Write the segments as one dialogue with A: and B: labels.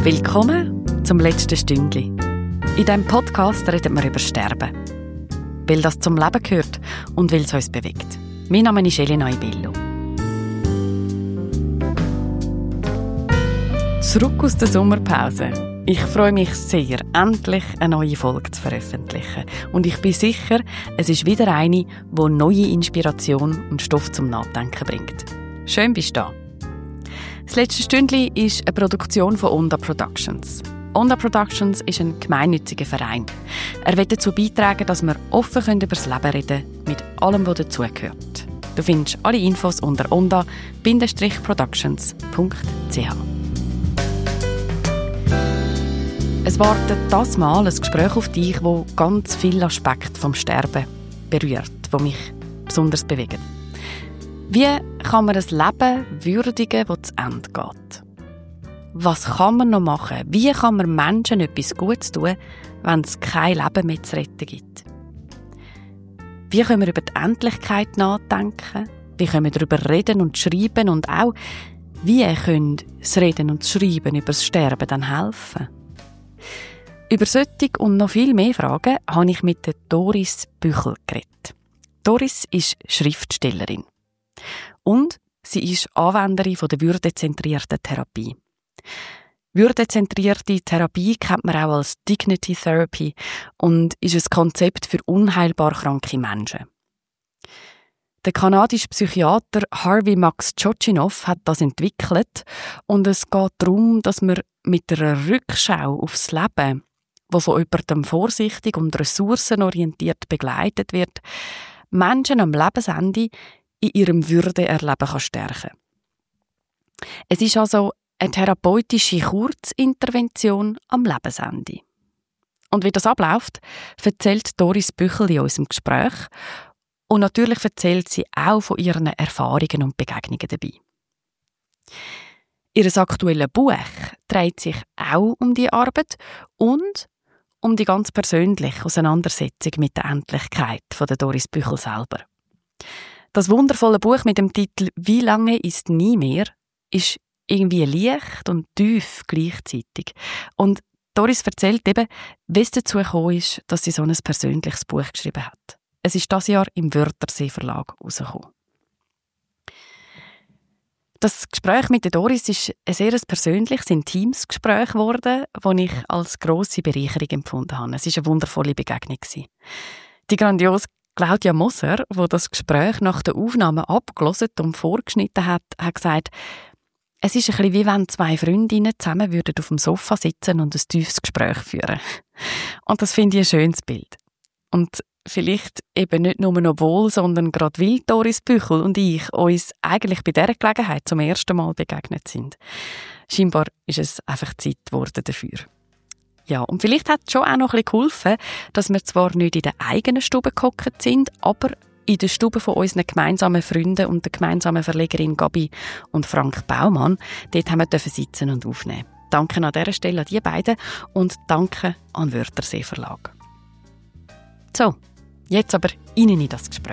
A: Willkommen zum letzten Stündli. In diesem Podcast reden wir über Sterben. Weil das zum Leben gehört und weil es uns bewegt. Mein Name ist Elena Ibello. Zurück aus der Sommerpause. Ich freue mich sehr, endlich eine neue Folge zu veröffentlichen. Und ich bin sicher, es ist wieder eine, die neue Inspiration und Stoff zum Nachdenken bringt. Schön bist du da. Das letzte Stündli ist eine Produktion von Onda Productions. Onda Productions ist ein gemeinnütziger Verein. Er will dazu beitragen, dass wir offen über das Leben reden können, mit allem, was dazugehört. Du findest alle Infos unter onda-productions.ch. Es wartet das Mal ein Gespräch auf dich, das ganz viele Aspekte vom Sterben berührt, die mich besonders bewegen. Wie kann man ein Leben würdigen, das zu Ende geht? Was kann man noch machen? Wie kann man Menschen etwas Gutes tun, wenn es kein Leben mehr zu retten gibt? Wie können wir über die Endlichkeit nachdenken? Wie können wir darüber reden und schreiben? Und auch, wie können das Reden und das Schreiben über das Sterben dann helfen? Über solche und noch viel mehr Fragen habe ich mit Doris Büchel geredet. Doris ist Schriftstellerin. Und sie ist Anwenderin der würdezentrierten Therapie. Würdezentrierte Therapie kennt man auch als Dignity Therapy und ist ein Konzept für unheilbar kranke Menschen. Der kanadische Psychiater Harvey Max Tschotschinow hat das entwickelt und es geht darum, dass man mit einer Rückschau aufs Leben, wo von jemandem vorsichtig und ressourcenorientiert begleitet wird, Menschen am Lebensende in ihrem Würdeerleben kann stärken. Es ist also eine therapeutische Kurzintervention am Lebensende. Und wie das abläuft, erzählt Doris Büchel in unserem Gespräch. Und natürlich erzählt sie auch von ihren Erfahrungen und Begegnungen dabei. Ihr aktuelles Buch dreht sich auch um die Arbeit und um die ganz persönliche Auseinandersetzung mit der Endlichkeit von der Doris Büchel selber. Das wundervolle Buch mit dem Titel «Wie lange ist nie mehr» ist irgendwie leicht und tief gleichzeitig. Und Doris erzählt eben, wie es dazu gekommen ist, dass sie so ein persönliches Buch geschrieben hat. Es ist dieses Jahr im Wörthersee Verlag herausgekommen. Das Gespräch mit der Doris ist ein sehr persönliches, intimes Gespräch geworden, das ich als grosse Bereicherung empfunden habe. Es war eine wundervolle Begegnung. Die grandiose Claudia Moser, die das Gespräch nach der Aufnahme abgelesen und vorgeschnitten hat, hat gesagt, es ist ein bisschen wie wenn zwei Freundinnen zusammen auf dem Sofa sitzen und ein tiefes Gespräch führen. Und das finde ich ein schönes Bild. Und vielleicht eben nicht nur noch wohl, sondern gerade weil Doris Büchel und ich uns eigentlich bei dieser Gelegenheit zum ersten Mal begegnet sind. Scheinbar ist es einfach Zeit geworden dafür. Ja, und vielleicht hat es schon auch noch ein bisschen geholfen, dass wir zwar nicht in der eigenen Stube gehockt sind, aber in der Stube von unseren gemeinsamen Freunden und der gemeinsamen Verlegerin Gabi und Frank Baumann. Dort haben wir sitzen und aufnehmen. Danke an dieser Stelle an die beiden und danke an Wörthersee Verlag. So, jetzt aber rein in das Gespräch.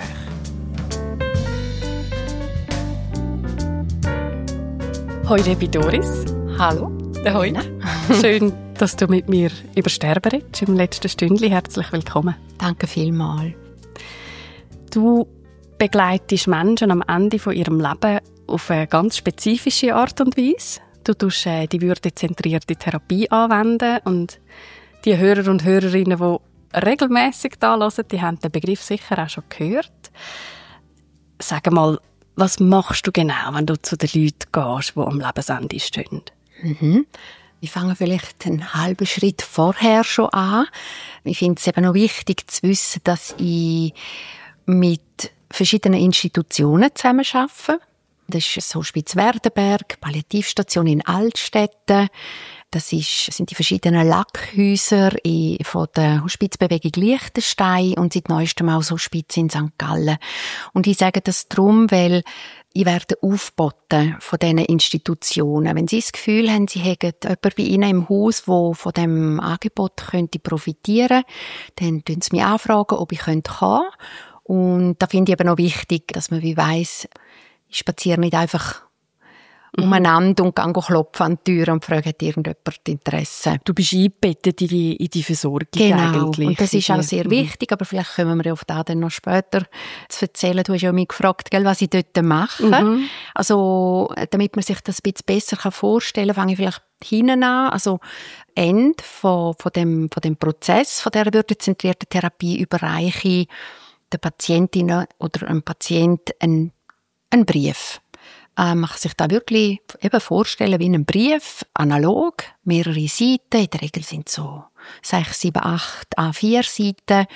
A: Hoi, liebe Doris.
B: Hallo.
A: Hoi. Schön, dass du mit mir über Sterben redest im letzten Stündli. Herzlich willkommen.
B: Danke vielmals.
A: Du begleitest Menschen am Ende von ihrem Leben auf eine ganz spezifische Art und Weise. Du tust die würdezentrierte Therapie anwenden und die Hörer und Hörerinnen, die regelmässig da hören, die haben den Begriff sicher auch schon gehört. Sag mal, was machst du genau, wenn du zu den Leuten gehst, die am Lebensende stehen?
B: Wir fangen vielleicht einen halben Schritt vorher schon an. Ich finde es eben noch wichtig zu wissen, dass ich mit verschiedenen Institutionen zusammenarbeite. Das ist das Hospiz Werdenberg, Palliativstation in Altstätten. Das sind die verschiedenen Lackhäuser von der Hospizbewegung Liechtenstein und seit neuestem auch das Hospiz in St. Gallen. Und ich sage das darum, weil ich werde aufgeboten von diesen Institutionen. Wenn Sie das Gefühl haben, Sie hätten jemanden bei Ihnen im Haus, der von diesem Angebot profitieren könnte, dann fragen Sie mich anfragen, ob ich kommen könnte. Und da finde ich eben noch wichtig, dass man wie weiss, ich spaziere nicht einfach umeinander und gehen klopfen an die Tür und fragen, hat irgendjemand Interesse.
A: Du bist eingebettet in die Versorgung eigentlich.
B: Und das ist auch sehr wichtig, aber vielleicht kommen wir auf das dann noch später zu erzählen. Du hast ja mich gefragt, was ich dort mache. Also, damit man sich das ein bisschen besser vorstellen kann, fange ich vielleicht hinten an. Also, Ende von dem Prozess, von dieser würdezentrierten Therapie, überreiche ich der Patientin oder einem Patient einen Brief. Man kann sich da wirklich eben vorstellen wie einen Brief, analog, mehrere Seiten, in der Regel sind so 6, 7, 8 A4-Seiten,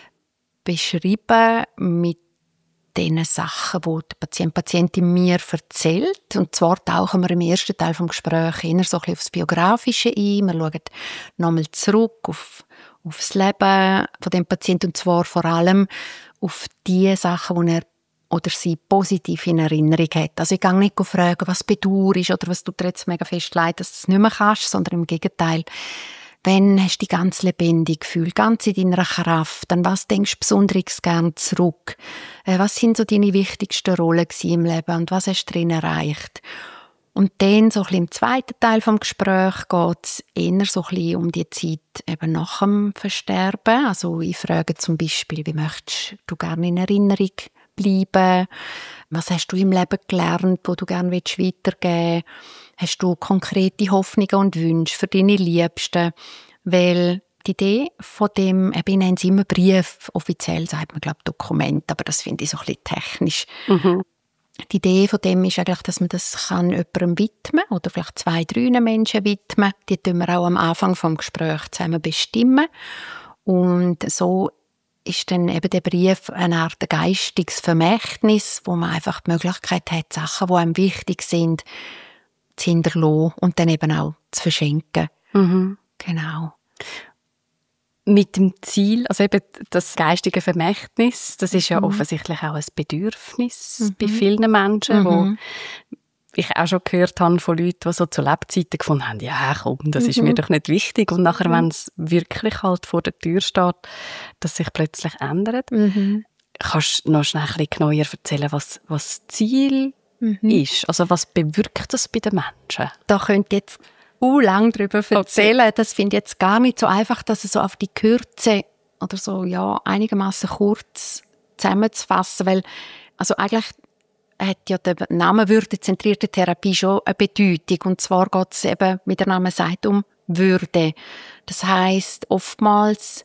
B: beschrieben mit den Sachen, die der Patientin mir erzählt. Und zwar tauchen wir im ersten Teil des Gesprächs eher so ein bisschen auf das Biografische ein. Wir schauen nochmal zurück auf das Leben von dem Patienten, und zwar vor allem auf die Sachen, die er oder sie positiv in Erinnerung hat. Also ich gehe nicht fragen, was bedauerst oder was du dir jetzt mega fest leid, dass du es nicht mehr kannst, sondern im Gegenteil. Wenn hast du dich ganz lebendig gefühlt, ganz in deiner Kraft, an was denkst du besonders gern zurück? Was sind so deine wichtigsten Rollen im Leben und was hast du darin erreicht? Und dann, so ein bisschen im zweiten Teil des Gesprächs, geht es eher so ein bisschen um die Zeit eben nach dem Versterben. Also ich frage zum Beispiel, wie möchtest du gerne in Erinnerung bleiben? Was hast du im Leben gelernt, wo du gerne weitergeben willst? Hast du konkrete Hoffnungen und Wünsche für deine Liebsten? Weil die Idee von dem, ich nenne es immer Brief, offiziell sagt man, glaube ich, Dokument, aber das finde ich so ein bisschen technisch. Die Idee von dem ist eigentlich, dass man das jemandem widmen kann oder vielleicht 2, 3 Menschen widmen. Die tun wir auch am Anfang des Gesprächs zusammen bestimmen. Und so ist dann eben der Brief eine Art geistiges Vermächtnis, wo man einfach die Möglichkeit hat, Sachen, die einem wichtig sind, zu hinterlassen und dann eben auch zu verschenken. Genau.
A: Mit dem Ziel, also eben das geistige Vermächtnis, das ist ja offensichtlich auch ein Bedürfnis bei vielen Menschen, wo ich auch schon gehört habe von Leuten, die so zu Lebzeiten gefunden haben, ja komm, das ist mir doch nicht wichtig. Und nachher, wenn es wirklich halt vor der Tür steht, dass sich plötzlich ändert. Kannst du noch schnell ein bisschen genauer erzählen, was das Ziel ist? Also was bewirkt das bei den Menschen?
B: Da könnt ihr jetzt lang darüber erzählen. Okay. Das finde ich jetzt gar nicht so einfach, dass es so auf die Kürze oder so einigermaßen kurz zusammenzufassen, weil also eigentlich hat ja der Name würdezentrierte Therapie schon eine Bedeutung, und zwar geht es eben, wie der Name sagt, um Würde. Das heisst, oftmals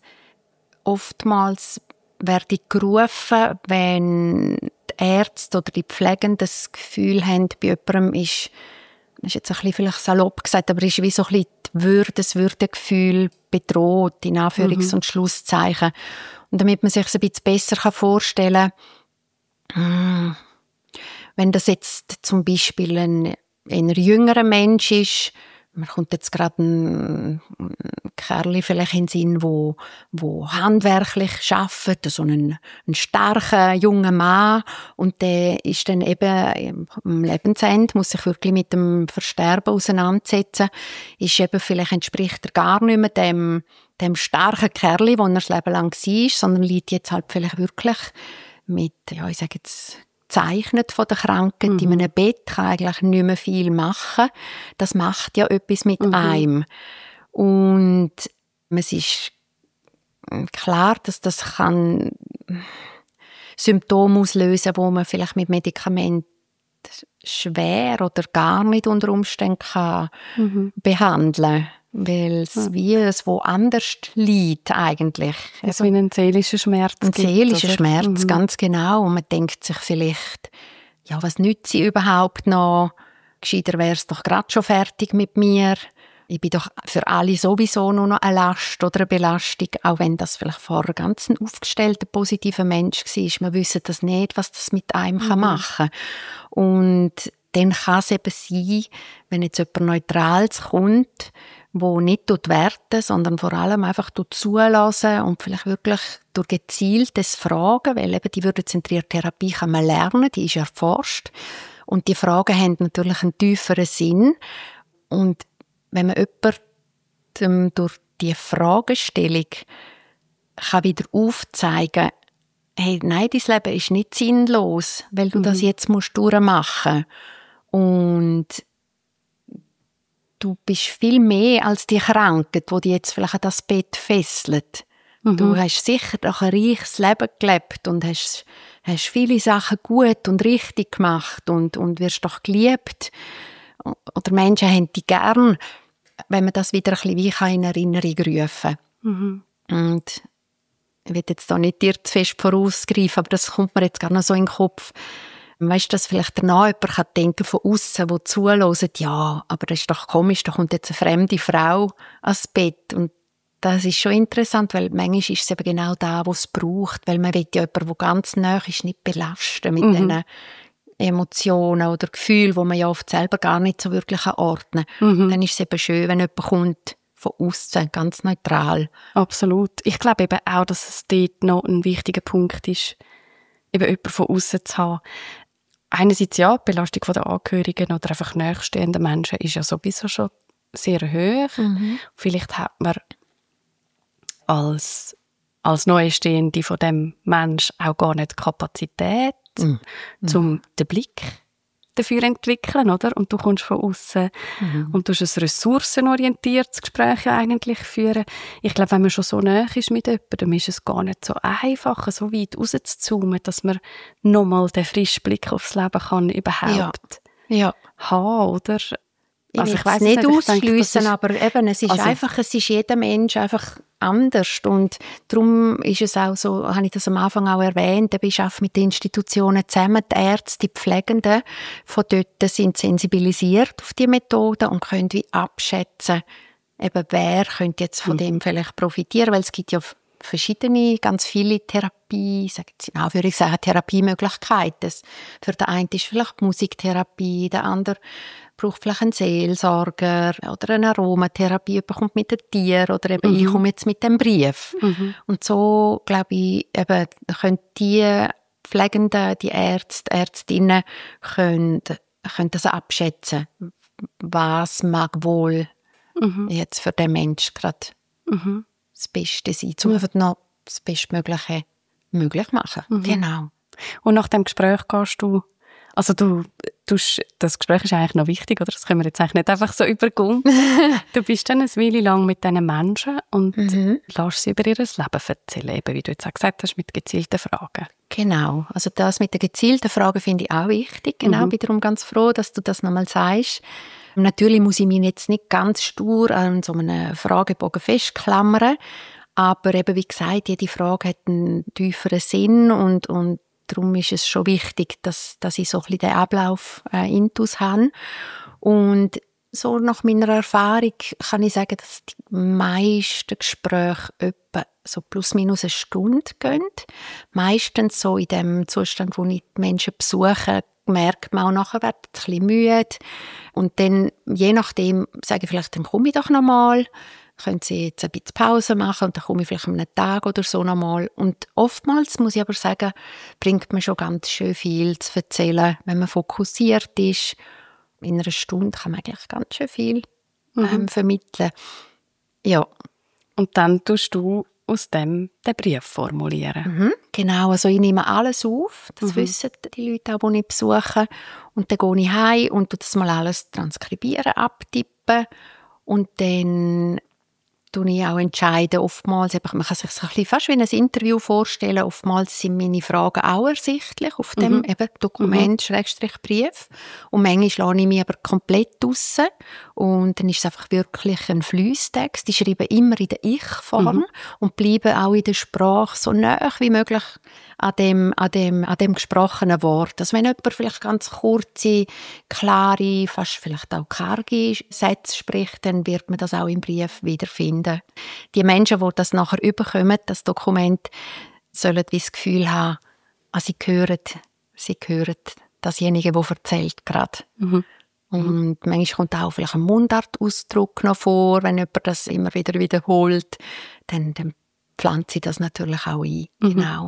B: werde ich gerufen, wenn die Ärzte oder die Pflegenden das Gefühl haben, bei jemandem ist jetzt ein bisschen vielleicht salopp gesagt, aber ist wie so ein bisschen das Würdegefühl bedroht, in Anführungs- und Schlusszeichen. Und damit man sich es ein bisschen besser vorstellen kann, wenn das jetzt zum Beispiel ein jüngerer Mensch ist, mir kommt jetzt gerade ein Kerl vielleicht in den Sinn, wo handwerklich arbeitet, so ein starker junger Mann, und der ist dann eben am Lebensende, muss sich wirklich mit dem Versterben auseinandersetzen, ist eben vielleicht entspricht er gar nicht mehr dem starken Kerl, wo er das Leben lang war, sondern liegt jetzt halt vielleicht wirklich mit, ich sage jetzt, gezeichnet von der Krankheit in einem Bett, kann eigentlich nicht mehr viel machen. Das macht ja etwas mit einem. Und es ist klar, dass das kann Symptome auslösen, wo man vielleicht mit Medikamenten schwer oder gar nicht unter Umständen kann behandeln, weil es wie es woanders liegt eigentlich.
A: Also wie ein seelischer Schmerz.
B: Ein seelischer Schmerz, ganz genau. Und man denkt sich vielleicht, was nützt sie überhaupt noch? Gescheiter wäre es doch gerade schon fertig mit mir. Ich bin doch für alle sowieso nur noch eine Last oder eine Belastung, auch wenn das vielleicht vorher ganz ein aufgestellter, positiver Mensch war. Wir wissen das nicht, was das mit einem machen kann. Und dann kann es eben sein, wenn jetzt jemand Neutrales kommt, wo nicht werten, sondern vor allem einfach zulassen und vielleicht wirklich durch gezieltes Fragen, weil eben die würdezentrierte Therapie kann man lernen, die ist erforscht. Und die Fragen haben natürlich einen tieferen Sinn. Und wenn man jemandem durch die Fragestellung kann wieder aufzeigen, hey, nein, dein Leben ist nicht sinnlos, weil du das jetzt durchmachen musst. Und du bist viel mehr als die Krankheit, die dich jetzt vielleicht an das Bett fesselt. Du hast sicher auch ein reiches Leben gelebt und hast viele Sachen gut und richtig gemacht und wirst doch geliebt. Oder Menschen haben dich gern, wenn man das wieder ein bisschen wie in Erinnerung rufen kann. Und ich will jetzt da nicht dir zu fest vorausgreifen, aber das kommt mir jetzt gar noch so in den Kopf. Weißt du, dass vielleicht danach jemand kann denken von außen, der zuhört, ja, aber das ist doch komisch, da kommt jetzt eine fremde Frau ans Bett. Und das ist schon interessant, weil manchmal ist es eben genau da, wo es braucht, weil man will ja jemanden, der ganz nahe ist, nicht belasten mit diesen Emotionen oder Gefühlen, die man ja oft selber gar nicht so wirklich ordnen kann. Dann ist es eben schön, wenn jemand kommt von außen, ganz neutral.
A: Absolut. Ich glaube eben auch, dass es dort noch ein wichtiger Punkt ist, eben jemanden von außen zu haben. Einerseits ja, die Belastung der Angehörigen oder einfach nächststehenden Menschen ist ja sowieso schon sehr hoch. Vielleicht hat man als Neustehende von dem Mensch auch gar nicht die Kapazität, um den Blick dafür zu entwickeln, oder? Und du kommst von außen und du hast ein ressourcenorientiertes Gespräch ja eigentlich führen. Ich glaube, wenn man schon so nahe ist mit jemandem, ist es gar nicht so einfach, so weit rauszuzoomen, dass man nochmal den frischen Blick aufs Leben kann überhaupt haben, oder?
B: Also ich weiss nicht ausschliessen, aber eben, es ist jeder Mensch einfach anders und darum ist es auch so, habe ich das am Anfang auch erwähnt, ich arbeite mit den Institutionen zusammen, die Ärzte, die Pflegenden von dort sind sensibilisiert auf die Methode und können wie abschätzen, eben wer könnte jetzt von dem vielleicht profitieren, weil es gibt ja verschiedene, ganz viele Therapie, Therapiemöglichkeiten. Für den einen ist vielleicht Musiktherapie, der andere braucht vielleicht einen Seelsorger oder eine Aromatherapie, jemand kommt mit einem Tier oder eben ich komme jetzt mit dem Brief. Und so, glaube ich, eben, können die Pflegenden, die Ärzte, Ärztinnen können das abschätzen, was mag wohl jetzt für den Menschen gerade das Beste sein, um einfach noch das Bestmögliche möglich machen. Genau.
A: Und nach dem Gespräch gehst du, also das Gespräch ist eigentlich noch wichtig, oder? Das können wir jetzt eigentlich nicht einfach so übergehen. Du bist dann eine Weile lang mit diesen Menschen und lässt sie über ihr Leben erzählen, eben wie du jetzt auch gesagt hast, mit gezielten Fragen.
B: Genau, also das mit den gezielten Fragen finde ich auch wichtig. Genau, bin darum ganz froh, dass du das nochmal sagst. Natürlich muss ich mich jetzt nicht ganz stur an so einem Fragebogen festklammern, aber eben wie gesagt, jede Frage hat einen tieferen Sinn und darum ist es schon wichtig, dass ich so ein bisschen den Ablauf intus habe. Und so nach meiner Erfahrung kann ich sagen, dass die meisten Gespräche etwa so plus minus eine Stunde gehen. Meistens so in dem Zustand, wo ich die Menschen besuche, merkt man auch nachher, wird ein bisschen müde. Und dann, je nachdem, sage ich vielleicht, dann komme ich doch noch mal. Können Sie jetzt ein bisschen Pause machen und dann komme ich vielleicht an einem Tag oder so noch mal. Und oftmals, muss ich aber sagen, bringt man schon ganz schön viel zu erzählen, wenn man fokussiert ist. In einer Stunde kann man eigentlich ganz schön viel vermitteln. Ja.
A: Und dann tust du aus dem den Brief formulieren.
B: Genau, also ich nehme alles auf, das wissen die Leute auch, die ich besuche. Und dann gehe ich heim und tue das mal alles transkribieren, abtippen. Und dann tue ich auch entscheiden, oftmals, man kann sich so ein bisschen fast wie ein Interview vorstellen, oftmals sind meine Fragen auch ersichtlich auf dem eben Dokument, Schrägstrich-Brief. Und manchmal lasse ich mich aber komplett raus. Und dann ist es einfach wirklich ein Fliesstext. Ich schreibe immer in der Ich-Form und bleibe auch in der Sprache so nahe wie möglich an dem gesprochenen Wort. Also wenn jemand vielleicht ganz kurze, klare, fast vielleicht auch karge Sätze spricht, dann wird man das auch im Brief wiederfinden. Die Menschen, die das nachher überkommen, das Dokument, sollen wie das Gefühl haben, sie hören dasjenige, der erzählt gerade. Und manchmal kommt auch vielleicht ein Mundartausdruck noch vor, wenn jemand das immer wieder wiederholt, dann pflanzt sie das natürlich auch ein. Genau.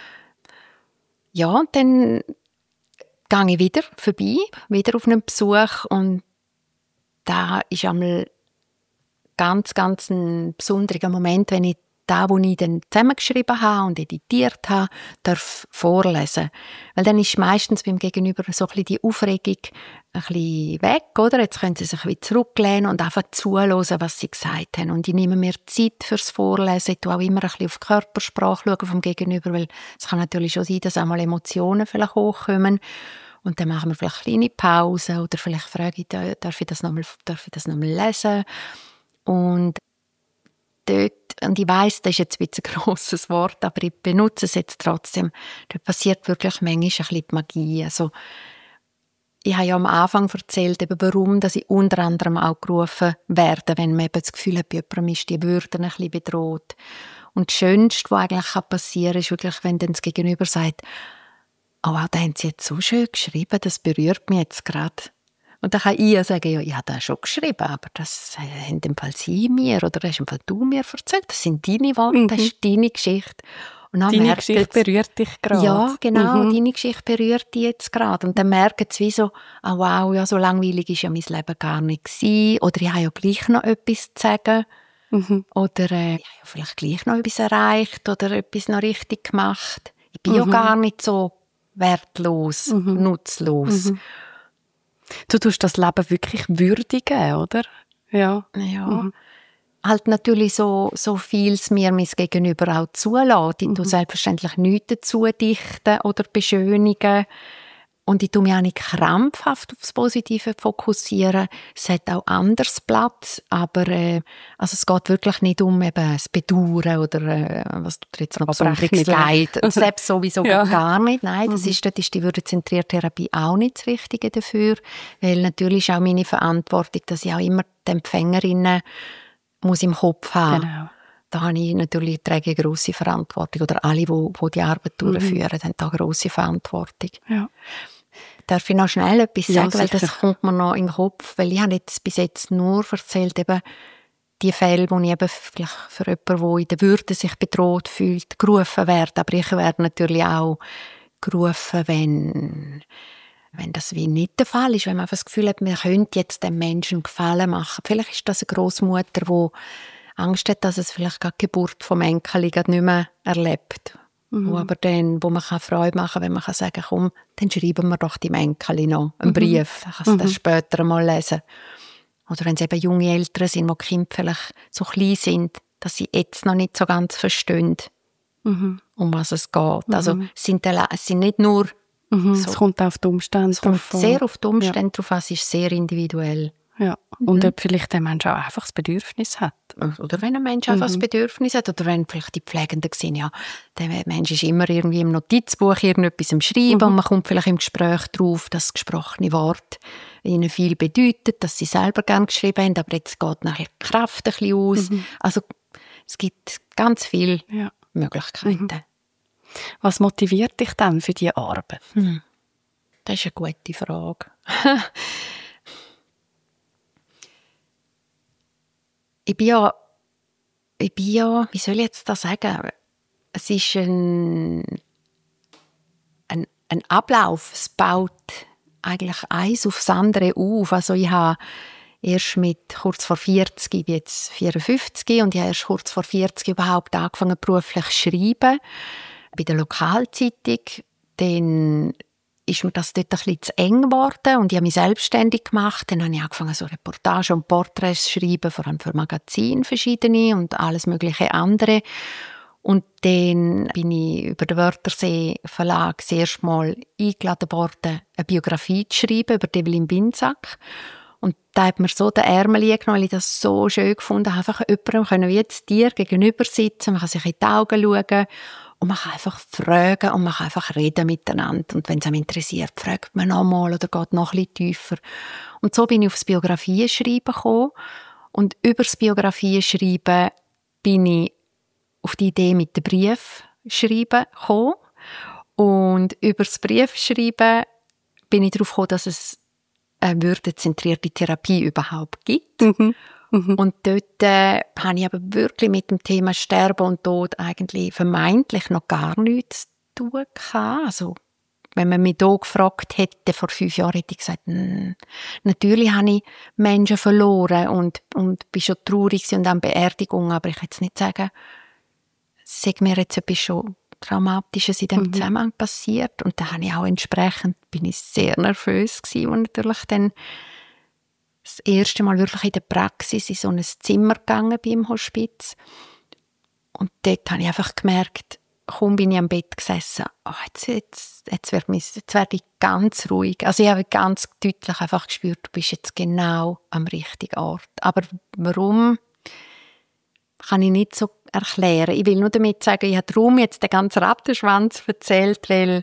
B: Ja, und dann gehe ich wieder vorbei, wieder auf einen Besuch und da ist einmal ganz ein besonderer Moment, wenn ich das, was ich dann zusammengeschrieben habe und editiert habe, darf vorlesen. Weil dann ist meistens beim Gegenüber so ein bisschen die Aufregung ein bisschen weg, oder? Jetzt können sie sich wieder zurücklehnen und einfach zuhören, was sie gesagt haben. Und ich nehme mir Zeit fürs Vorlesen. Ich schaue auch immer ein bisschen auf die Körpersprache vom Gegenüber, weil es kann natürlich schon sein, dass auch mal Emotionen vielleicht hochkommen. Und dann machen wir vielleicht kleine Pausen oder vielleicht frage ich, darf ich das nochmal lesen? Und dort, und ich weiss, das ist jetzt ein grosses Wort, aber ich benutze es jetzt trotzdem. Dort passiert wirklich manchmal ein bisschen die Magie. Also, ich habe ja am Anfang erzählt, eben warum dass ich unter anderem auch gerufen werde, wenn man eben das Gefühl hat, bei jemandem ist die Würde ein bisschen bedroht. Und das Schönste, was eigentlich passieren kann, ist wirklich, wenn dann das Gegenüber sagt, «Oh, da haben Sie jetzt so schön geschrieben, das berührt mich jetzt gerade.» Und dann kann ich ja sagen, ja, ich habe das schon geschrieben, aber das haben in dem Fall Sie mir oder hast im Fall du mir erzählt. Das sind deine Worte, das ist deine Geschichte. Und dann
A: deine Geschichte berührt dich gerade.
B: Ja, genau, deine Geschichte berührt dich jetzt gerade. Und dann merken sie wie so, oh wow, ja, so langweilig war ja mein Leben gar nicht gewesen. Oder ich habe ja gleich noch etwas zu sagen. Oder ich habe ja vielleicht gleich noch etwas erreicht oder etwas noch richtig gemacht. Ich bin ja gar nicht so wertlos, nutzlos.
A: Du tust das Leben wirklich würdigen, oder? Ja.
B: Halt natürlich so viel es mir mein Gegenüber auch zulässt. Ich tue selbstverständlich nichts dazu dichten oder beschönigen. Und ich tue mich auch nicht krampfhaft auf das Positive fokussieren. Es hat auch anders Platz, aber also es geht wirklich nicht um eben das Bedauern oder was du jetzt noch besonderes Leid. Selbst sowieso gar nicht. Nein, dort ist die würdezentrierte Therapie auch nicht das Richtige dafür. Weil natürlich ist auch meine Verantwortung, dass ich auch immer die Empfängerinnen muss im Kopf haben. Genau. Da habe ich natürlich trage eine grosse Verantwortung. Oder alle, die die Arbeit durchführen, haben da eine grosse Verantwortung. Ja. Darf ich noch schnell etwas sagen, weil das kommt mir noch in den Kopf, weil ich habe jetzt bis jetzt nur erzählt, eben die Fälle, wo ich eben vielleicht für jemanden, der in der Würde sich bedroht fühlt, gerufen werde. Aber ich werde natürlich auch gerufen, wenn das wie nicht der Fall ist, wenn man einfach das Gefühl hat, man könnte jetzt dem Menschen Gefallen machen. Vielleicht ist das eine Grossmutter, die Angst hat, dass es vielleicht gerade die Geburt vom Enkel nicht mehr erlebt. Aber dann, wo man Freude machen kann, wenn man sagen kann, komm, dann schreiben wir doch dem Enkel noch einen Brief, dann kann das später mal lesen. Oder wenn es eben junge Eltern sind, wo die Kinder vielleicht so klein sind, dass sie jetzt noch nicht so ganz verstehen, um was es geht. Also es sind nicht nur so,
A: es kommt auf die Umstände
B: drauf an. Es kommt sehr auf die Umstände drauf an, es ist sehr individuell.
A: Ja. Und ob vielleicht der Mensch auch einfach das Bedürfnis hat.
B: Oder wenn ein Mensch einfach das Bedürfnis hat. Oder wenn vielleicht die Pflegenden sehen, ja, der Mensch ist immer irgendwie im Notizbuch irgendetwas am Schreiben und man kommt vielleicht im Gespräch drauf, dass das gesprochene Wort ihnen viel bedeutet, dass sie selber gerne geschrieben haben, aber jetzt geht nachher die Kraft ein bisschen aus. Also es gibt ganz viele Möglichkeiten.
A: Was motiviert dich dann für diese Arbeit?
B: Das ist eine gute Frage. Ich bin ja, wie soll ich jetzt das sagen? Es ist ein Ablauf. Es baut eigentlich eins aufs andere auf. Also ich habe erst mit kurz vor 40, ich bin jetzt 54, und ich habe erst kurz vor 40 überhaupt angefangen, beruflich zu schreiben. Bei der Lokalzeitung. Dann ist mir das dort ein bisschen zu eng geworden und ich habe mich selbstständig gemacht. Dann habe ich angefangen, so Reportagen und Porträts zu schreiben, vor allem für Magazine verschiedene und alles mögliche andere. Und dann bin ich über den Wörthersee Verlag das erste Mal eingeladen worden, eine Biografie zu schreiben über Evelyn Binsack. Und da hat mir so den Ärmel eingenommen, weil ich das so schön gefunden habe, einfach jemandem wie jetzt dir gegenüber sitzen, man kann sich in die Augen schauen und man kann einfach fragen und man kann einfach reden miteinander. Und wenn es einem interessiert, fragt man nochmal oder geht noch ein bisschen tiefer. Und so bin ich aufs Biografieschreiben gekommen. Und über das Biografieschreiben bin ich auf die Idee mit dem Briefschreiben gekommen. Und über das Briefschreiben bin ich darauf gekommen, dass es eine würdezentrierte Therapie überhaupt gibt. Und dort habe ich aber wirklich mit dem Thema Sterben und Tod eigentlich vermeintlich noch gar nichts zu tun gehabt. Also, wenn man mich hier gefragt hätte, vor 5 Jahren, hätte ich gesagt, natürlich habe ich Menschen verloren und bin schon traurig und an Beerdigungen, aber ich kann jetzt nicht sagen, sei mir jetzt etwas schon Traumatisches in dem Zusammenhang passiert. Und da bin ich sehr nervös gewesen, und natürlich dann das erste Mal wirklich in der Praxis in so ein Zimmer gegangen bin im Hospiz. Und dort habe ich einfach gemerkt, kaum bin ich am Bett gesessen, jetzt werde ich ganz ruhig. Also ich habe ganz deutlich einfach gespürt, du bist jetzt genau am richtigen Ort. Aber warum, kann ich nicht so erklären. Ich will nur damit sagen, ich habe darum jetzt den ganzen Rattenschwanz erzählt, weil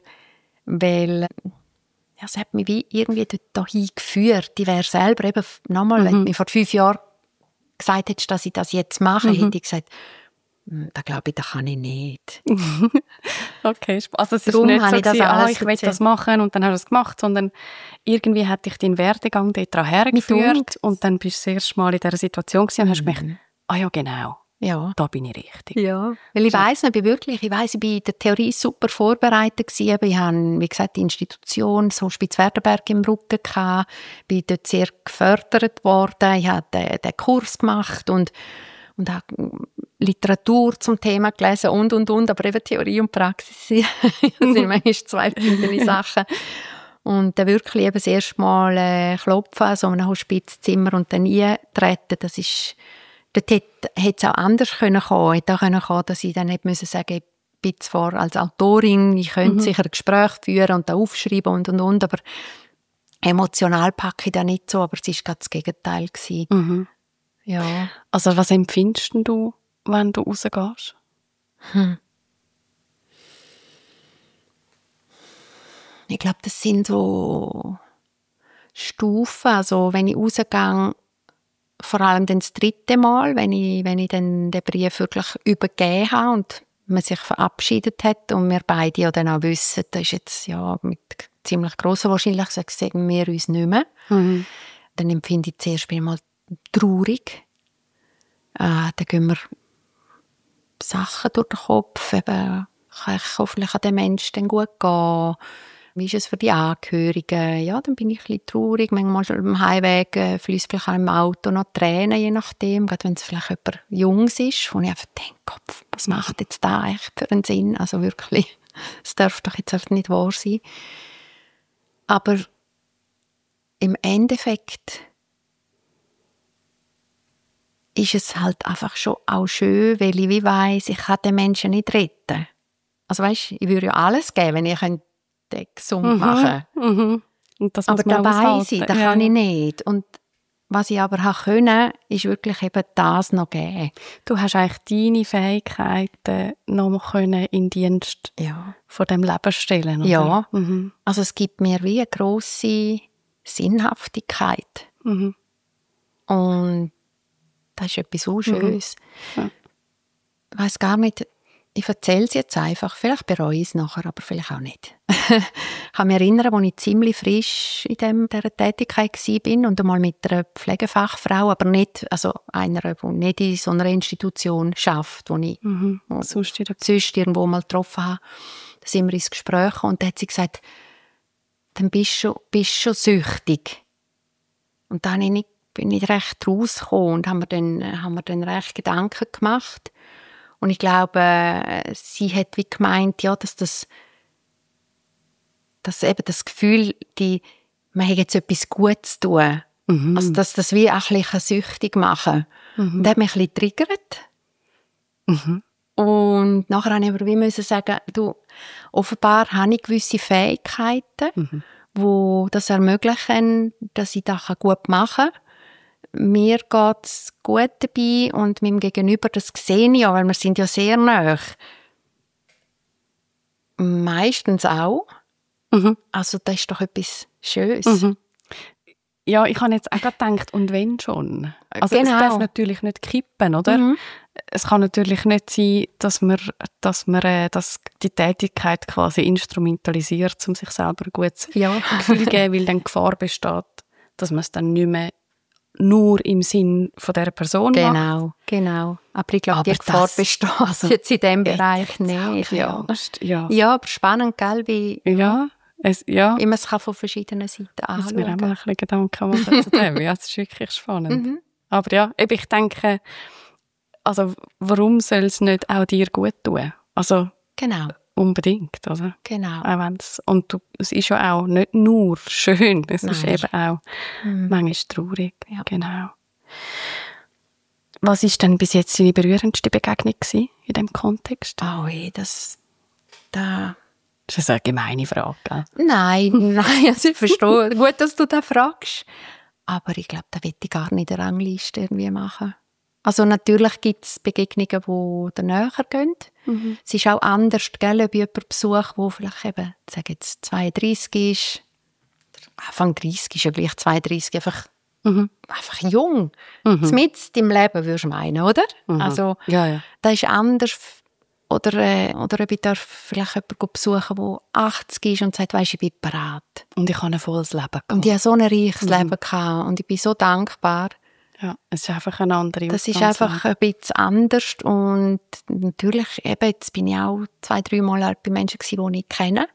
B: ja, es hat mich wie irgendwie dahin geführt. Ich wäre selber eben nochmal, wenn du mir vor 5 Jahren gesagt hättest, dass ich das jetzt mache, hätte ich gesagt, da glaube ich, das kann ich nicht.
A: Okay, also es ist nicht so gewesen, ich will das machen und dann hast du es gemacht, sondern irgendwie hat dich dein Werdegang dort daran hergeführt und dann bist du das erste Mal in dieser Situation gewesen und hast gemerkt, ja genau, da bin ich richtig. Ja,
B: weil ich weiss nicht, ich war in der Theorie super vorbereitet gewesen. Ich habe, wie gesagt, die Institution so Spitzwerdenberg im Rücken gehabt, bin dort sehr gefördert worden. Ich habe den Kurs gemacht und habe Literatur zum Thema gelesen und. Aber eben Theorie und Praxis sind manchmal 2 verschiedene Sachen. Und dann wirklich eben das erste Mal klopfen an so einem Hospizzimmer und dann eintreten, das ist, dort hätte es auch anders kommen können. Hätte auch kommen können, dass ich dann nicht sagen musste, ich bin zwar als Autorin, ich könnte sicher ein Gespräch führen und da aufschreiben und. Aber emotional packe ich das nicht so, aber es war gerade das Gegenteil gewesen. Ja.
A: Also was empfindest du, wenn du rausgehst?
B: Ich glaube, das sind so Stufen. Also wenn ich rausgehe, vor allem dann das 3. Mal, wenn ich dann den Brief wirklich übergeben habe und man sich verabschiedet hat und wir beide ja dann auch wissen, das ist jetzt ja mit ziemlich grosser Wahrscheinlichkeit, sagen wir uns nicht mehr. Dann empfinde ich zuerst einmal traurig. Dann gehen mir Sachen durch den Kopf. Eben, kann ich hoffentlich an den Menschen dann gut gehen? Wie ist es für die Angehörigen? Ja, dann bin ich ein bisschen traurig. Manchmal am Heimweg fließt vielleicht auch im Auto noch Tränen, je nachdem. Gerade wenn es vielleicht jemand Junges ist, wo ich einfach denke, was macht jetzt da eigentlich für einen Sinn? Also wirklich, es darf doch jetzt einfach nicht wahr sein. Aber im Endeffekt ist es halt einfach schon auch schön, weil ich wie weiss, ich kann den Menschen nicht retten. Also weißt, ich würde ja alles geben, wenn ich gesund machen könnte.
A: Und das
B: aber da weiss ich, das kann ich nicht. Und was ich aber konnte, ist wirklich eben das noch geben.
A: Du hast eigentlich deine Fähigkeiten noch in den Dienst von dem Leben stellen, oder?
B: Ja, also es gibt mir wie eine grosse Sinnhaftigkeit. Und das ist etwas so Schönes. Ja. Ich weiss gar nicht, ich erzähle es jetzt einfach. Vielleicht bereue ich es nachher, aber vielleicht auch nicht. Ich kann mich erinnern, als ich ziemlich frisch in dieser Tätigkeit war und einmal mit einer Pflegefachfrau, aber nicht, also einer, die nicht in so einer Institution arbeitet, wo ich sonst irgendwo mal getroffen habe. Da sind wir ins Gespräch und da hat sie gesagt, dann bist du schon süchtig. Und dann bin ich recht rausgekommen und haben wir dann recht Gedanken gemacht. Und ich glaube, sie hat wie gemeint, ja, dass eben das Gefühl, man hat jetzt etwas Gutes zu tun. Also, dass das wie auch ein bisschen süchtig machen kann. Und das hat mich ein bisschen getriggert. Und nachher musste ich aber wie sagen, du, offenbar habe ich gewisse Fähigkeiten, die das ermöglichen, dass ich das gut machen kann. Mir geht es gut dabei und meinem Gegenüber, das sehe ich ja, weil wir sind ja sehr nahe. Meistens auch. Also das ist doch etwas Schönes.
A: Ja, ich habe jetzt auch gerade gedacht, und wenn schon? Also es darf natürlich nicht kippen, oder? Es kann natürlich nicht sein, dass man die Tätigkeit quasi instrumentalisiert, um sich selber ein gutes Gefühl zu geben, weil dann Gefahr besteht, dass man es dann nicht mehr nur im Sinn von dieser Person macht.
B: Genau. Aber ich glaube, die Gefahr besteht jetzt in diesem Bereich nicht. Ja, aber spannend, gell? Wie man es von verschiedenen Seiten anschauen kann.
A: Das mir auch mal ein bisschen Gedanken machen zu dem. Ja, das ist wirklich spannend. Aber ja, ich denke, also warum soll es nicht auch dir gut tun? Also
B: Genau.
A: unbedingt, oder?
B: Genau.
A: Auch wenn's, und es ist ja auch nicht nur schön, es ist
B: Nein.
A: eben auch manchmal traurig.
B: Ja.
A: Genau. Was war denn bis jetzt deine berührendste Begegnung gewesen in diesem Kontext?
B: Oh, da...
A: Das ist eine gemeine Frage, gell?
B: Nein, also ich verstehe. Gut, dass du das fragst. Aber ich glaube, da will ich gar nicht eine Rangliste irgendwie machen. Also natürlich gibt es Begegnungen, die da näher gehen. Es ist auch anders, gell, ob ich jemanden besuche, der vielleicht eben, sage jetzt 32 ist. Anfang 30 ist ja gleich 32, einfach jung. Mitten im Leben, würdest du meinen, oder? Also,
A: Ja.
B: das ist anders. Oder ob ich darf vielleicht jemanden besuchen, der 80 ist und sagt, weisst, ich bin bereit.
A: Und ich habe ein volles Leben gehabt.
B: Und ich hatte so ein reiches Leben gehabt und ich bin so dankbar.
A: Ja, es ist einfach eine andere
B: Das ist einfach ein bisschen anders und natürlich, eben, jetzt bin ich auch 2-3 Mal bei Menschen gewesen, die ich kenne.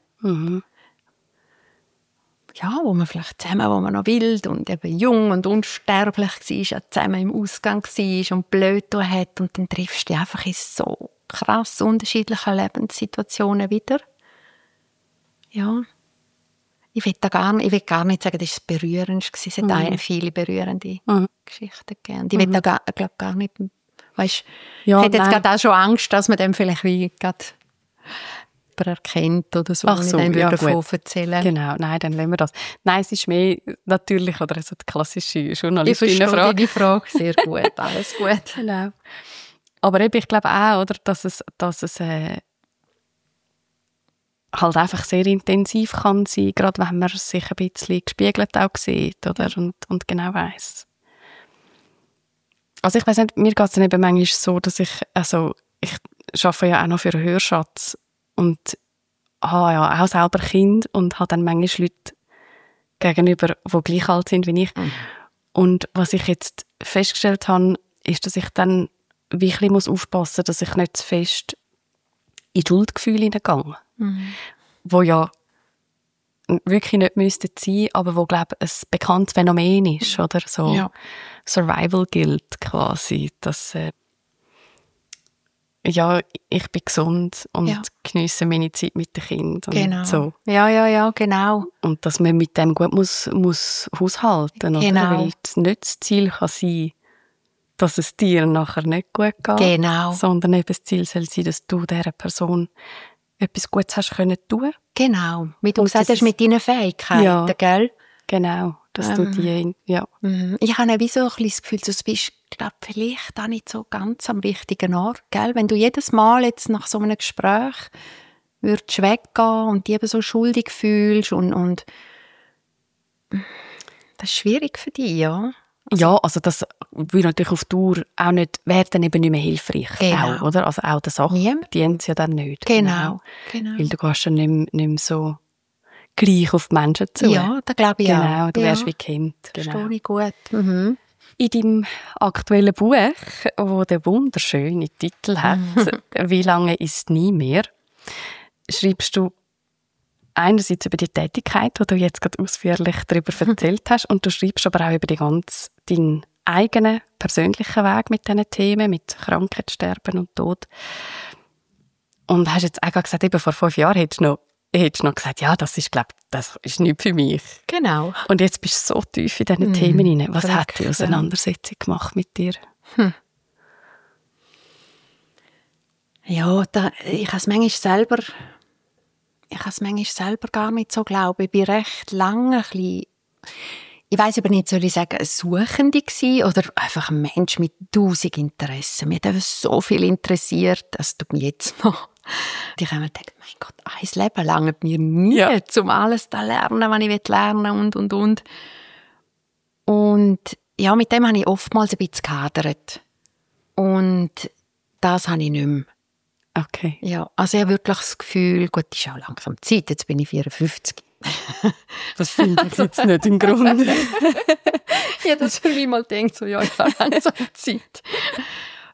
B: Ja, wo man vielleicht zusammen, wo man noch wild und eben jung und unsterblich war, zusammen im Ausgang war und blöd hat und dann triffst du dich einfach in so krass unterschiedlichen Lebenssituationen wieder. Ja. Ich will gar nicht sagen, das war das Berührendste. Es hat viele berührende Geschichten gegeben. Ich will da gar nicht, weißt,
A: ja,
B: ich hätte jetzt gerade auch schon Angst, dass man dem vielleicht wie gerade erkennt oder so,
A: ach so,
B: wenn ich
A: ja,
B: davon erzählen.
A: Genau, nein, dann lassen wir das. Nein, es ist mehr natürlich, oder so die klassische Journalistinnenfrage.
B: Ich verstehe die Frage sehr gut, alles gut.
A: Genau. Aber eben, ich glaube auch, oder, dass es halt einfach sehr intensiv kann sein, gerade wenn man sich ein bisschen gespiegelt auch sieht, oder, und genau weiss. Also ich weiss nicht, mir geht es dann eben manchmal so, dass ich arbeite ja auch noch für einen Hörschatz und habe ja auch selber Kind und habe dann manchmal Leute gegenüber, die gleich alt sind wie ich. Und was ich jetzt festgestellt habe, ist, dass ich dann wirklich aufpassen muss, dass ich nicht zu fest in Schuldgefühle hineingehe. Wo ja wirklich nicht müssten sein, aber wo, glaube ich, ein bekanntes Phänomen ist, oder? So Survival Guilt quasi, dass ich bin gesund und geniesse meine Zeit mit den Kindern.
B: Genau.
A: Und so.
B: Ja, genau.
A: Und dass man mit dem gut muss haushalten,
B: genau.
A: Oder? Weil es nicht das Ziel kann sein, dass es dir nachher nicht gut geht,
B: genau.
A: sondern eben das Ziel soll sein, dass du dieser Person etwas Gutes hast können tun.
B: Genau, wie du gesagt hast, mit deinen Fähigkeiten, gell?
A: Genau, dass du die,
B: Ich habe wie so ein bisschen das Gefühl, du bist, glaube vielleicht auch nicht so ganz am richtigen Ort, gell? Wenn du jedes Mal jetzt nach so einem Gespräch würdest weggehen und dich eben so schuldig fühlst und das ist schwierig für dich, ja?
A: Ja, also das würde natürlich auf Dauer auch nicht, wäre dann eben nicht mehr hilfreich.
B: Genau.
A: Auch, oder? Also auch der Sache dient es ja dann nicht.
B: Genau.
A: Weil du gehst dann nicht mehr so gleich auf die Menschen zu.
B: Ja, das glaube ich auch.
A: Genau, du wärst wie Kind. Genau.
B: Verstehe ich gut. Mhm.
A: In deinem aktuellen Buch, das den wunderschönen Titel hat, «Wie lange ist nie mehr?», schreibst du einerseits über die Tätigkeit, die du jetzt gerade ausführlich darüber erzählt hast, und du schreibst aber auch über deinen eigenen persönlichen Weg mit diesen Themen, mit Krankheit, Sterben und Tod. Und hast jetzt auch gesagt, eben vor 5 Jahren hättest du noch gesagt, ja, das ist nichts für mich.
B: Genau.
A: Und jetzt bist du so tief in diesen Themen hinein. Was hat die Auseinandersetzung gemacht mit dir?
B: Ja, ich habe es manchmal selber gar nicht so glauben. Ich bin recht lange ein bisschen, ich weiss aber nicht, soll ich sagen, eine Suchende gewesen oder einfach ein Mensch mit 1000 Interessen. Mir hat einfach so viel interessiert, das tut mir jetzt noch. Und ich habe mir gedacht, mein Gott, ein Leben lang mir nie, um alles zu lernen, was ich lernen will und. Und ja, mit dem habe ich oftmals ein bisschen gehadert. Und das habe ich nicht mehr.
A: Okay.
B: Ja, also ich habe wirklich das Gefühl, gut, es ist auch langsam Zeit, jetzt bin ich 54.
A: Das finde ich jetzt nicht im Grunde.
B: Ja, das für mich mal denkt, so, ja, ich habe langsam Zeit.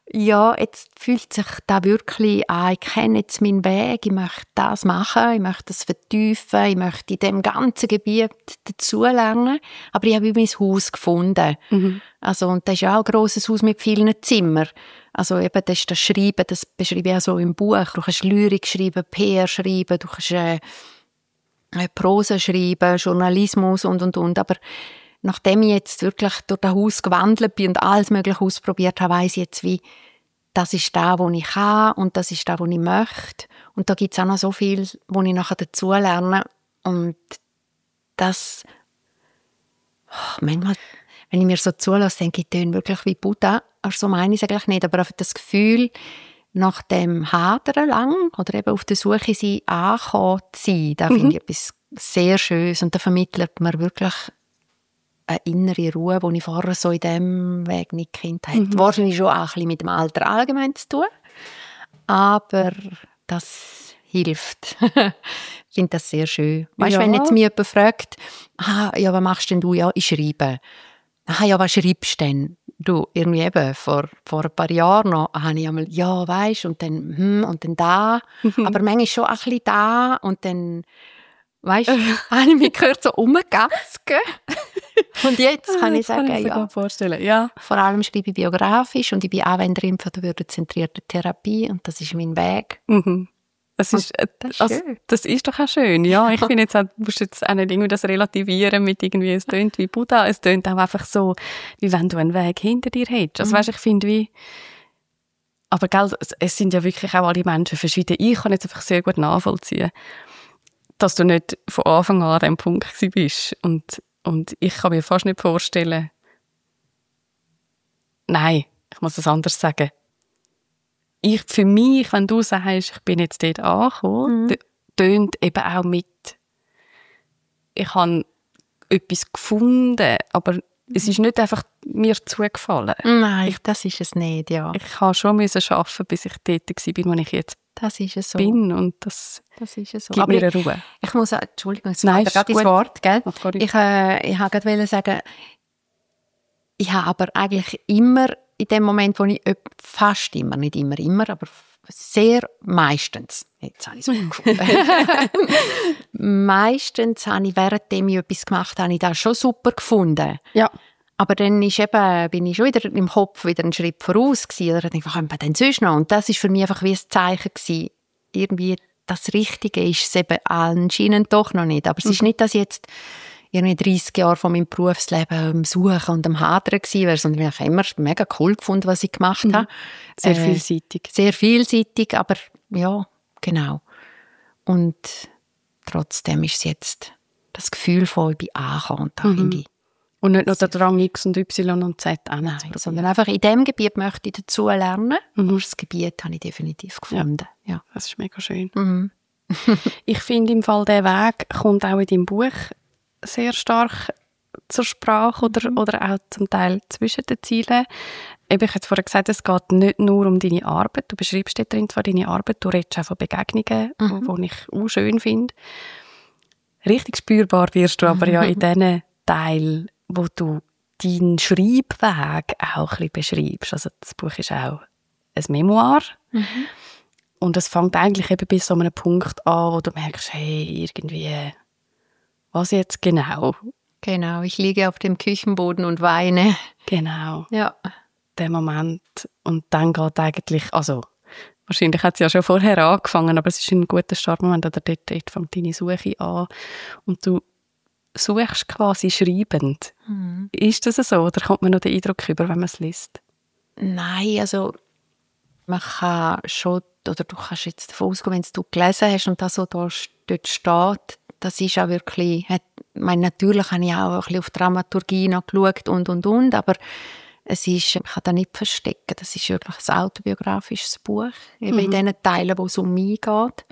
B: ja, jetzt fühlt sich da wirklich an, ich kenne jetzt meinen Weg, ich möchte das machen, ich möchte das vertiefen, ich möchte in dem ganzen Gebiet dazulernen. Aber ich habe mein Haus gefunden. Also, und das ist auch ein grosses Haus mit vielen Zimmern. Also eben, das ist das Schreiben, das beschreibe ich auch so im Buch. Du kannst Lyrik schreiben, PR schreiben, du kannst Prosa schreiben, Journalismus und. Aber nachdem ich jetzt wirklich durch das Haus gewandelt bin und alles Mögliche ausprobiert habe, weiss ich jetzt, wie das ist das, was ich kann und das ist das, was ich möchte. Und da gibt es auch noch so viel, wo ich nachher dazu lerne. Und das, manchmal, wenn ich mir so zulasse, denke ich, ich töne wirklich wie Buddha. Aber so meine ich es eigentlich nicht. Aber einfach das Gefühl, nach dem Hadern lang oder eben auf der Suche sein, angekommen zu sein, da finde ich etwas sehr Schönes. Und da vermittelt man wirklich eine innere Ruhe, die ich vorher so in diesem Weg nicht gekannt habe. Wahrscheinlich schon auch ein bisschen mit dem Alter allgemein zu tun. Aber das hilft. Ich finde das sehr schön. Weißt du, wenn jetzt mich jemand fragt, ja, was machst denn du? Ja, ich schreibe. Ja, was schreibst du denn? Du, irgendwie eben, vor ein paar Jahren noch, habe ich einmal, ja, weisst, und dann da. Aber manchmal schon ein bisschen da, und dann, weisst, habe ich mich gehört so rumgatzken. Und jetzt kann ich sagen, ja.
A: Vorstellen. Ja.
B: Vor allem schreibe ich biografisch und ich bin Anwenderin von der würdezentrierten Therapie und das ist mein Weg.
A: Das ist doch auch schön. Ja, ich finde jetzt, du musst jetzt auch nicht irgendwie das relativieren mit irgendwie, es tönt wie Buddha, es tönt auch einfach so, wie wenn du einen Weg hinter dir hättest. Also weißt, ich finde wie, aber gell, es sind ja wirklich auch alle Menschen verschieden. Ich kann jetzt einfach sehr gut nachvollziehen, dass du nicht von Anfang an an dem Punkt gewesen bist. Und ich kann mir fast nicht vorstellen, nein, ich muss es anders sagen. Für mich, wenn du sagst, ich bin jetzt dort angekommen, tönt eben auch mit, ich habe etwas gefunden, aber es ist nicht einfach mir zugefallen.
B: Nein, das ist es nicht, ja.
A: Ich habe schon arbeiten, bis ich dort war, wo ich jetzt
B: das ist es so.
A: bin. Und das
B: ist es so.
A: gibt
B: aber
A: mir eine Ruhe.
B: Ich muss auch, Entschuldigung, jetzt
A: Nein,
B: gerade ins Wort, gell? Ich wollte gerade sagen, ich habe aber eigentlich immer in dem Moment, wo ich fast immer, nicht immer, aber sehr meistens, jetzt habe ich es gefunden, meistens habe ich, währenddem ich etwas gemacht habe, ich das schon super gefunden.
A: Ja.
B: Aber dann bin ich schon wieder im Kopf wieder einen Schritt voraus gewesen. Oder dachte ich, was können wir denn sonst noch? Und das ist für mich einfach wie ein Zeichen gewesen. Irgendwie das Richtige ist es eben anscheinend doch noch nicht. Aber es ist nicht, dass ich jetzt irgendwie 30 Jahre von meinem Berufsleben am Suchen und am Hadern gewesen wäre, sondern ich habe immer mega cool gefunden, was ich gemacht habe.
A: Sehr vielseitig.
B: Sehr vielseitig, aber ja, genau. Und trotzdem ist es jetzt das Gefühl von, ich bin angekommen. Und da finde ich,
A: und nicht nur der Drang X und Y und Z
B: nein, sondern einfach in diesem Gebiet möchte ich dazu lernen. Und das Gebiet habe ich definitiv gefunden. Ja.
A: Das ist mega schön. Ich finde im Fall, der Weg kommt auch in deinem Buch sehr stark zur Sprache oder auch zum Teil zwischen den Zielen. Ich habe vorher gesagt, es geht nicht nur um deine Arbeit. Du beschreibst dort drin zwar deine Arbeit, du redest auch von Begegnungen, die ich auch schön finde. Richtig spürbar wirst du aber ja in diesen Teilen, wo du deinen Schreibweg auch ein bisschen beschreibst. Also das Buch ist auch ein Memoir. Und es fängt eigentlich eben bis zu einem Punkt an, wo du merkst, hey, irgendwie, was jetzt genau?
B: Genau, ich liege auf dem Küchenboden und weine.
A: Genau.
B: Ja.
A: Der Moment. Und dann geht eigentlich, also wahrscheinlich hat es ja schon vorher angefangen, aber es ist ein guter Startmoment, oder dort fängt deine Suche an. Und du suchst quasi schreibend. Ist das so, oder kommt man noch den Eindruck über, wenn man es liest?
B: Nein, also man kann schon, oder du kannst jetzt davon ausgehen, wenn du gelesen hast und das so dort steht, das ist auch wirklich, natürlich habe ich auch ein bisschen auf Dramaturgie noch geschaut und, aber es ist, ich kann das nicht verstecken, das ist wirklich ein autobiografisches Buch, eben in den Teilen, wo es um mich geht.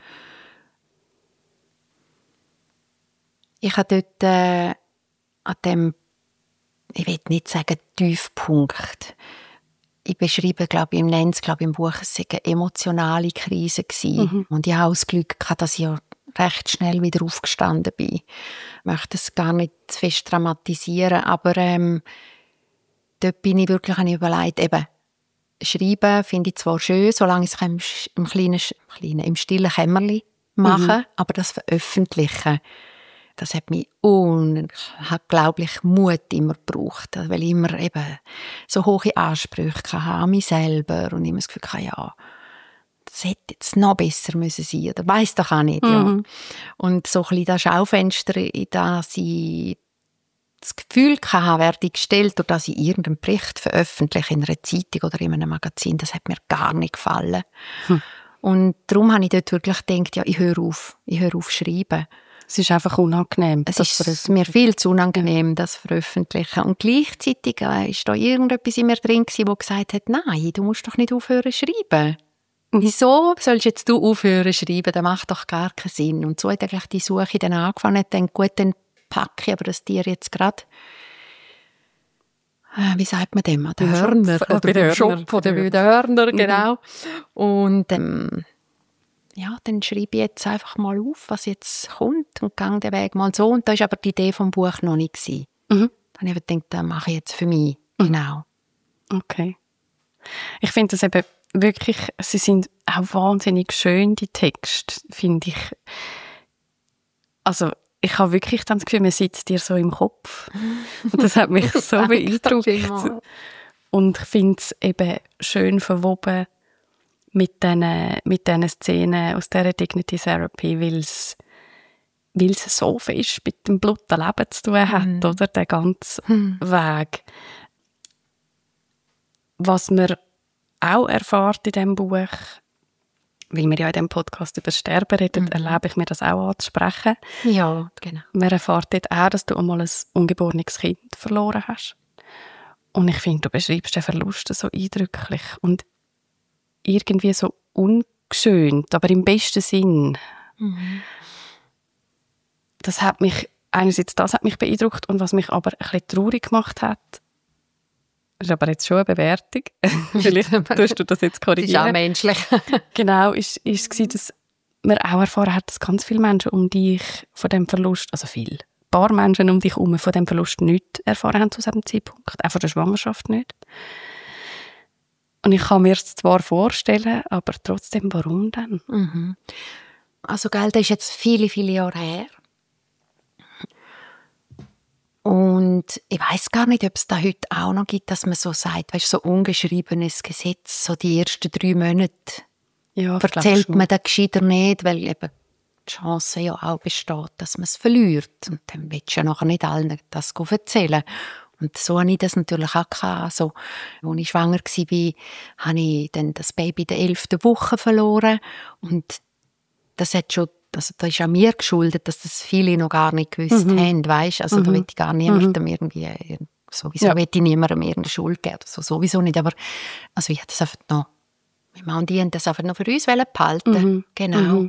B: Ich habe dort an dem, ich will nicht sagen Tiefpunkt, ich beschreibe, glaube ich, im Buch, es sei eine emotionale Krise gewesen. Und ich habe auch das Glück gehabt, dass ich ja recht schnell wieder aufgestanden bin. Ich möchte es gar nicht zu fest dramatisieren, aber dort bin ich wirklich überlegt, eben, Schreiben finde ich zwar schön, solange ich es im stillen Kämmerlein mache, aber das Veröffentlichen, das hat mich unglaublich Mut immer gebraucht, weil ich immer eben so hohe Ansprüche hatte an mich selber und immer das Gefühl hatte, ja, das hätte jetzt noch besser müssen sein oder weiss doch auch nicht. Ja. Und so ein bisschen das Schaufenster, in das ich das Gefühl hatte, werde ich gestellt, durch dass ich irgendeinen Bericht veröffentliche in einer Zeitung oder in einem Magazin, das hat mir gar nicht gefallen. Und darum habe ich dort wirklich gedacht, ja, ich höre auf schreiben.
A: Es ist einfach unangenehm.
B: Es ist mir viel zu unangenehm, das Veröffentlichen. Und gleichzeitig war da irgendetwas in mir drin, das gesagt hat, nein, du musst doch nicht aufhören zu schreiben. Wieso sollst jetzt du aufhören zu schreiben? Das macht doch gar keinen Sinn. Und so hat eigentlich die Suche dann angefangen. Ich dachte, gut, dann packe ich aber das Tier jetzt gerade, wie sagt man dem? Den Hörner. Oder den Schopf oder den Hörner, genau. Und ja, dann schreibe ich jetzt einfach mal auf, was jetzt kommt und gehe den Weg mal so. Und da war aber die Idee vom Buch noch nicht. Dann habe ich gedacht, das mache ich jetzt für mich. Genau.
A: Okay. Ich finde das eben wirklich, sie sind auch wahnsinnig schön, die Texte, finde ich. Also, ich habe wirklich dann das Gefühl, man sitzt dir so im Kopf. Und das hat mich so beeindruckt. Und ich finde es eben schön verwoben mit diesen Szenen aus dieser Dignity Therapy, weil es so fest mit dem Blutleben zu tun hat, oder? Der ganze Weg. Was man auch erfährt in diesem Buch, weil wir ja in diesem Podcast über das Sterben reden, erlebe ich mir das auch anzusprechen.
B: Ja, genau.
A: Man erfährt dort auch, dass du einmal ein ungeborenes Kind verloren hast. Und ich finde, du beschreibst den Verlust so eindrücklich und irgendwie so ungeschönt, aber im besten Sinn. Das hat mich beeindruckt und was mich aber ein bisschen traurig gemacht hat, das ist aber jetzt schon eine Bewertung. Vielleicht tust du das jetzt korrigieren.
B: Das ist auch menschlich.
A: Genau, ist dass man auch erfahren hat, dass ganz viele Menschen um dich von dem Verlust, also ein paar Menschen um dich herum von dem Verlust nichts erfahren haben zu diesem Zeitpunkt, auch von der Schwangerschaft nicht. Und ich kann mir es zwar vorstellen, aber trotzdem, warum denn?
B: Also, gell, das ist jetzt viele, viele Jahre her. Und ich weiss gar nicht, ob es da heute auch noch gibt, dass man so sagt, weißt, so ungeschriebenes Gesetz, so die ersten 3 Monate erzählt man das gescheiter nicht, weil eben die Chance ja auch besteht, dass man es verliert. Und dann willst du ja nachher nicht allen das erzählen. Und so hatte ich das natürlich auch gehabt. Also, als ich schwanger war, habe ich dann das Baby in der 11. Woche verloren. Und das hat schon, also das ist an mir geschuldet, dass das viele noch gar nicht gewusst haben, weißt? Also da will ich gar niemandem irgendwie, sowieso will ich niemandem irgendeine Schuld geben, also sowieso nicht, aber also ich habe das einfach noch, mein Mann und ich haben das einfach noch für uns behalten, genau.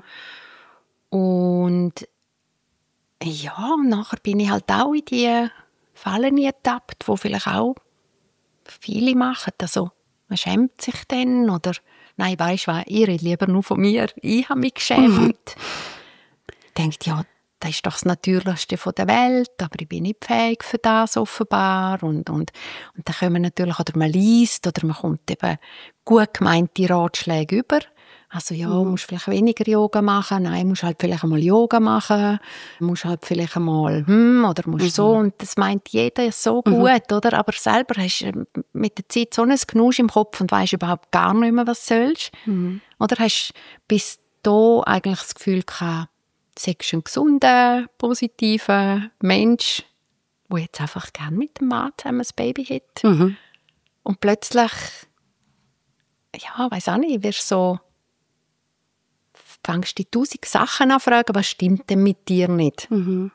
B: Und ja, nachher bin ich halt auch in die Fallen getappt, wo vielleicht auch viele machen, also man schämt sich dann oder nein, weisst du was, ich rede lieber nur von mir. Ich habe mich geschämt. Ich denke, ja, das ist doch das Natürlichste der Welt, aber ich bin nicht fähig für das offenbar. Und dann kommen natürlich, oder man liest, oder man kommt eben gut gemeinte Ratschläge über. Also ja, musst vielleicht weniger Yoga machen, nein, musst halt vielleicht einmal Yoga machen, musst halt vielleicht einmal oder musst so, und das meint jeder so gut, oder? Aber selber hast du mit der Zeit so ein Knusch im Kopf und weisst überhaupt gar nicht mehr, was du sollst. Oder hast bis da eigentlich das Gefühl gehabt, du seist ein gesunder, positiver Mensch, der jetzt einfach gerne mit dem Mann zusammen ein Baby hat. Und plötzlich, ja, weiss auch nicht, wirst so, fängst du 1000 Sachen an fragen, was stimmt denn mit dir nicht? Und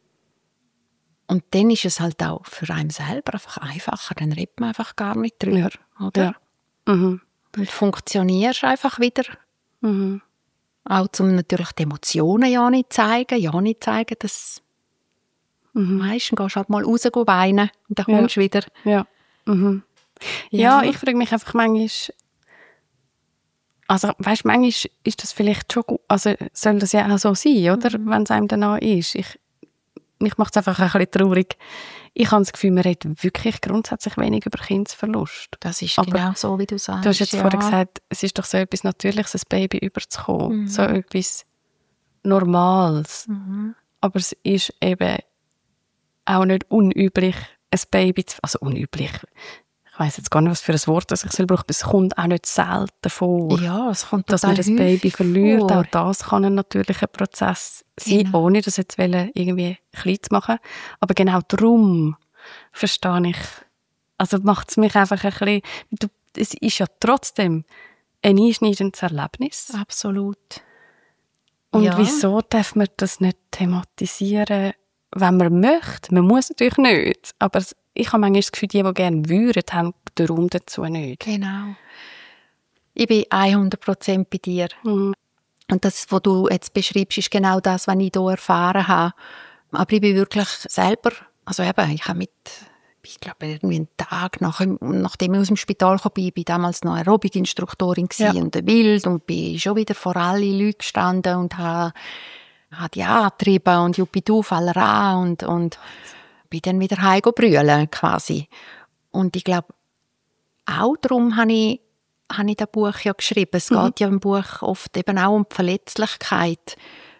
B: dann ist es halt auch für einen selber einfach einfacher, dann redet man einfach gar nicht drüber, oder? Ja. Und funktionierst einfach wieder. Auch um natürlich die Emotionen ja nicht zeigen, dass meistens gehst du halt mal raus weinen und dann kommst du wieder.
A: Ja, ich frage mich einfach manchmal, also, weißt, manchmal ist das vielleicht schon gut, also soll das ja auch so sein, oder? Wenn es einem danach ist. mich macht es einfach ein bisschen traurig. Ich habe das Gefühl, man redet wirklich grundsätzlich wenig über Kindesverlust.
B: Das ist
A: Aber
B: genau so, wie du sagst.
A: Du hast jetzt vorher gesagt, es ist doch so etwas Natürliches, ein Baby überzukommen. So etwas Normales. Aber es ist eben auch nicht unüblich, ein Baby zu... Also unüblich. Ich weiss jetzt gar nicht, was für ein Wort das ich selber brauche, aber es kommt auch nicht selten vor.
B: Ja, es kommt
A: dass man das Baby verliert.
B: vor.
A: Auch das kann ein natürlicher Prozess sein,
B: Genau.
A: ohne das jetzt irgendwie klein zu machen. Aber genau darum verstehe ich, also macht es mich einfach ein bisschen, es ist ja trotzdem ein einschneidendes Erlebnis.
B: Absolut.
A: Und
B: Ja.
A: wieso darf man das nicht thematisieren, wenn man möchte? Man muss natürlich nicht, aber ich habe manchmal das Gefühl, die gerne würden, haben den Raum dazu nicht.
B: Genau. Ich bin 100% bei dir.
A: Mhm.
B: Und das, was du jetzt beschreibst, ist genau das, was ich hier erfahren habe. Aber ich bin wirklich selber, also eben, ich glaube, irgendwie einen Tag nachdem ich aus dem Spital kam, bin damals noch Aerobic-Instruktorin und wild und bin schon wieder vor alle Leute gestanden und habe die angetrieben und Juppidou, Fallerei und bin dann wieder heim brüllen quasi. Und ich glaube, auch darum habe ich das Buch ja geschrieben. Es geht ja im Buch oft eben auch um die Verletzlichkeit.